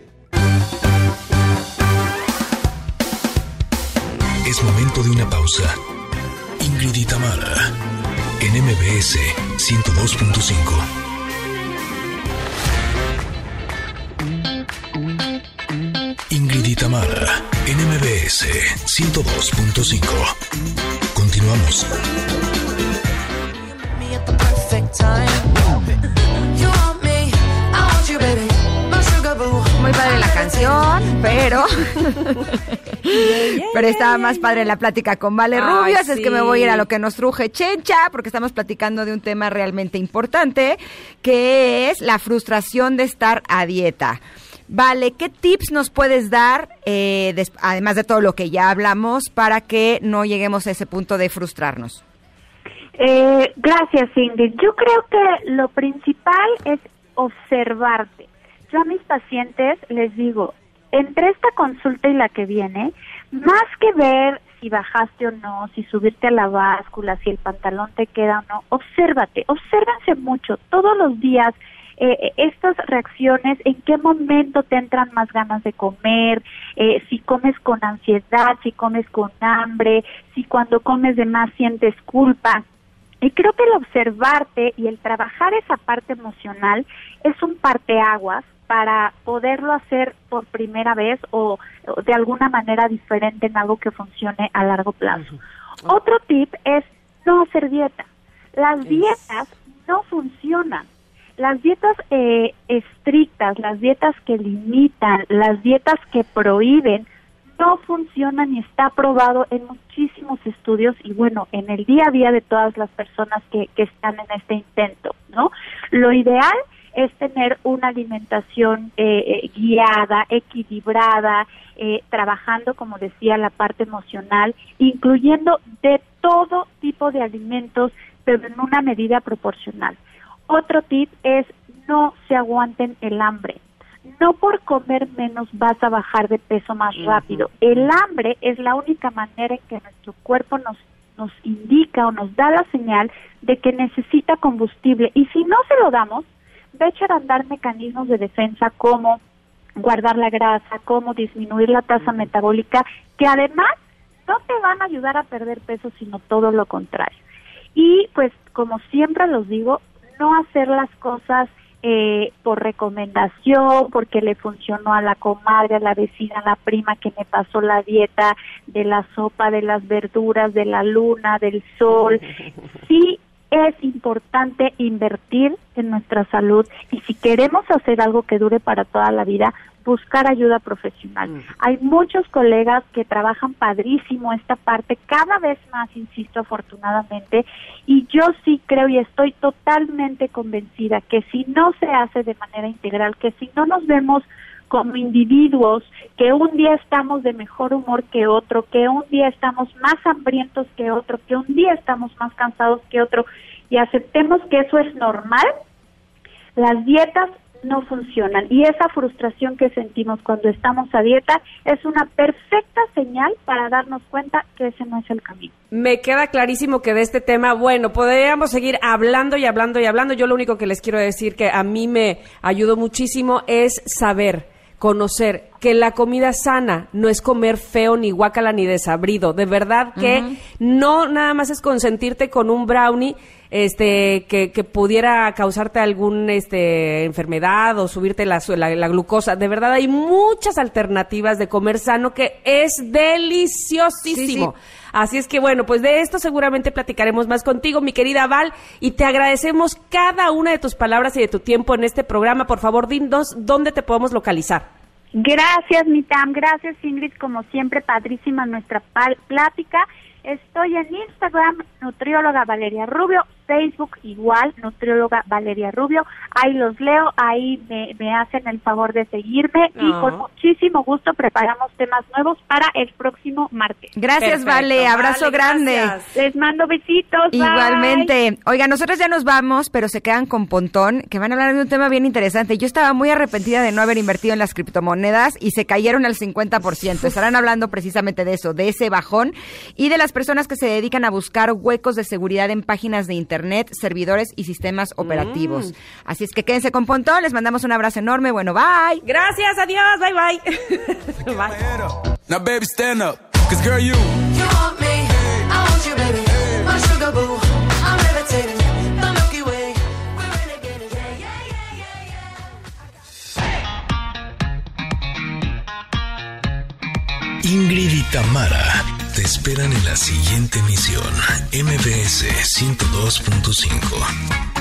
Es momento de una pausa. Ingrid y Tamara, en MBS 102.5. Ingrid y Tamara, en MBS 102.5. Continuamos. Muy padre la canción, pero estaba más padre la plática con Vale Rubias, es que me voy a ir a lo que nos truje Chencha, porque estamos platicando de un tema realmente importante, que es la frustración de estar a dieta. Vale, ¿qué tips nos puedes dar, además de todo lo que ya hablamos, para que no lleguemos a ese punto de frustrarnos? Gracias, Ingrid. Yo creo que lo principal es observarte. Yo a mis pacientes les digo, entre esta consulta y la que viene, más que ver si bajaste o no, si subirte a la báscula, si el pantalón te queda o no, obsérvate, obsérvense mucho, todos los días. Estas reacciones, en qué momento te entran más ganas de comer, si comes con ansiedad, si comes con hambre, si cuando comes de más sientes culpa. Y creo que el observarte y el trabajar esa parte emocional es un parteaguas para poderlo hacer por primera vez o de alguna manera diferente en algo que funcione a largo plazo. Otro tip es no hacer dieta. Las dietas no funcionan. Las dietas estrictas, las dietas que limitan, las dietas que prohíben, no funcionan y está probado en muchísimos estudios y bueno, en el día a día de todas las personas que están en este intento, ¿no? Lo ideal es tener una alimentación guiada, equilibrada, trabajando, como decía, la parte emocional, incluyendo de todo tipo de alimentos, pero en una medida proporcional. Otro tip es no se aguanten el hambre. No por comer menos vas a bajar de peso más rápido. El hambre es la única manera en que nuestro cuerpo nos indica o nos da la señal de que necesita combustible. Y si no se lo damos, va a echar a andar mecanismos de defensa como guardar la grasa, como disminuir la tasa metabólica, que además no te van a ayudar a perder peso, sino todo lo contrario. Y pues, como siempre los digo, no hacer las cosas por recomendación, porque le funcionó a la comadre, a la vecina, a la prima que me pasó la dieta de la sopa, de las verduras, de la luna, del sol. Sí es importante invertir en nuestra salud y si queremos hacer algo que dure para toda la vida, buscar ayuda profesional. Hay muchos colegas que trabajan padrísimo esta parte, cada vez más, insisto, afortunadamente, y yo sí creo y estoy totalmente convencida que si no se hace de manera integral, que si no nos vemos como individuos, que un día estamos de mejor humor que otro, que un día estamos más hambrientos que otro, que un día estamos más cansados que otro, y aceptemos que eso es normal, las dietas no funcionan. Y esa frustración que sentimos cuando estamos a dieta es una perfecta señal para darnos cuenta que ese no es el camino. Me queda clarísimo que de este tema, bueno, podríamos seguir hablando y hablando y hablando. Yo lo único que les quiero decir que a mí me ayudó muchísimo es saber, conocer que la comida sana no es comer feo, ni guácala, ni desabrido. De verdad que no nada más es consentirte con un brownie que pudiera causarte alguna enfermedad o subirte la glucosa. De verdad hay muchas alternativas de comer sano que es deliciosísimo. Sí. Así es que bueno, pues de esto seguramente platicaremos más contigo, mi querida Val, y te agradecemos cada una de tus palabras y de tu tiempo en este programa. Por favor, dinos dónde te podemos localizar. Gracias, Mitam. Gracias, Ingrid. Como siempre, padrísima nuestra plática. Estoy en Instagram, nutrióloga Valeria Rubio, Facebook igual, nutrióloga Valeria Rubio. Ahí los leo, ahí me hacen el favor de seguirme y con muchísimo gusto preparamos temas nuevos para el próximo martes. Gracias, Vale, abrazo grande. Gracias. Les mando besitos. Igualmente. Bye. Oiga, nosotros ya nos vamos, pero se quedan con Pontón, que van a hablar de un tema bien interesante. Yo estaba muy arrepentida de no haber invertido en las criptomonedas y se cayeron al 50%. Estarán hablando precisamente de eso, de ese bajón y de las personas que se dedican a buscar huecos de seguridad en páginas de internet, servidores y sistemas operativos. Así es que quédense con Pontón, les mandamos un abrazo enorme, bueno, bye. Gracias, adiós, bye, bye. Bye. Now baby, stand up, 'cause girl, you want me, I want you, baby, my sugar boo, I'm levitating, the Milky Way, we're renegading, yeah. Ingrid y Tamara te esperan en la siguiente emisión, MBS 102.5.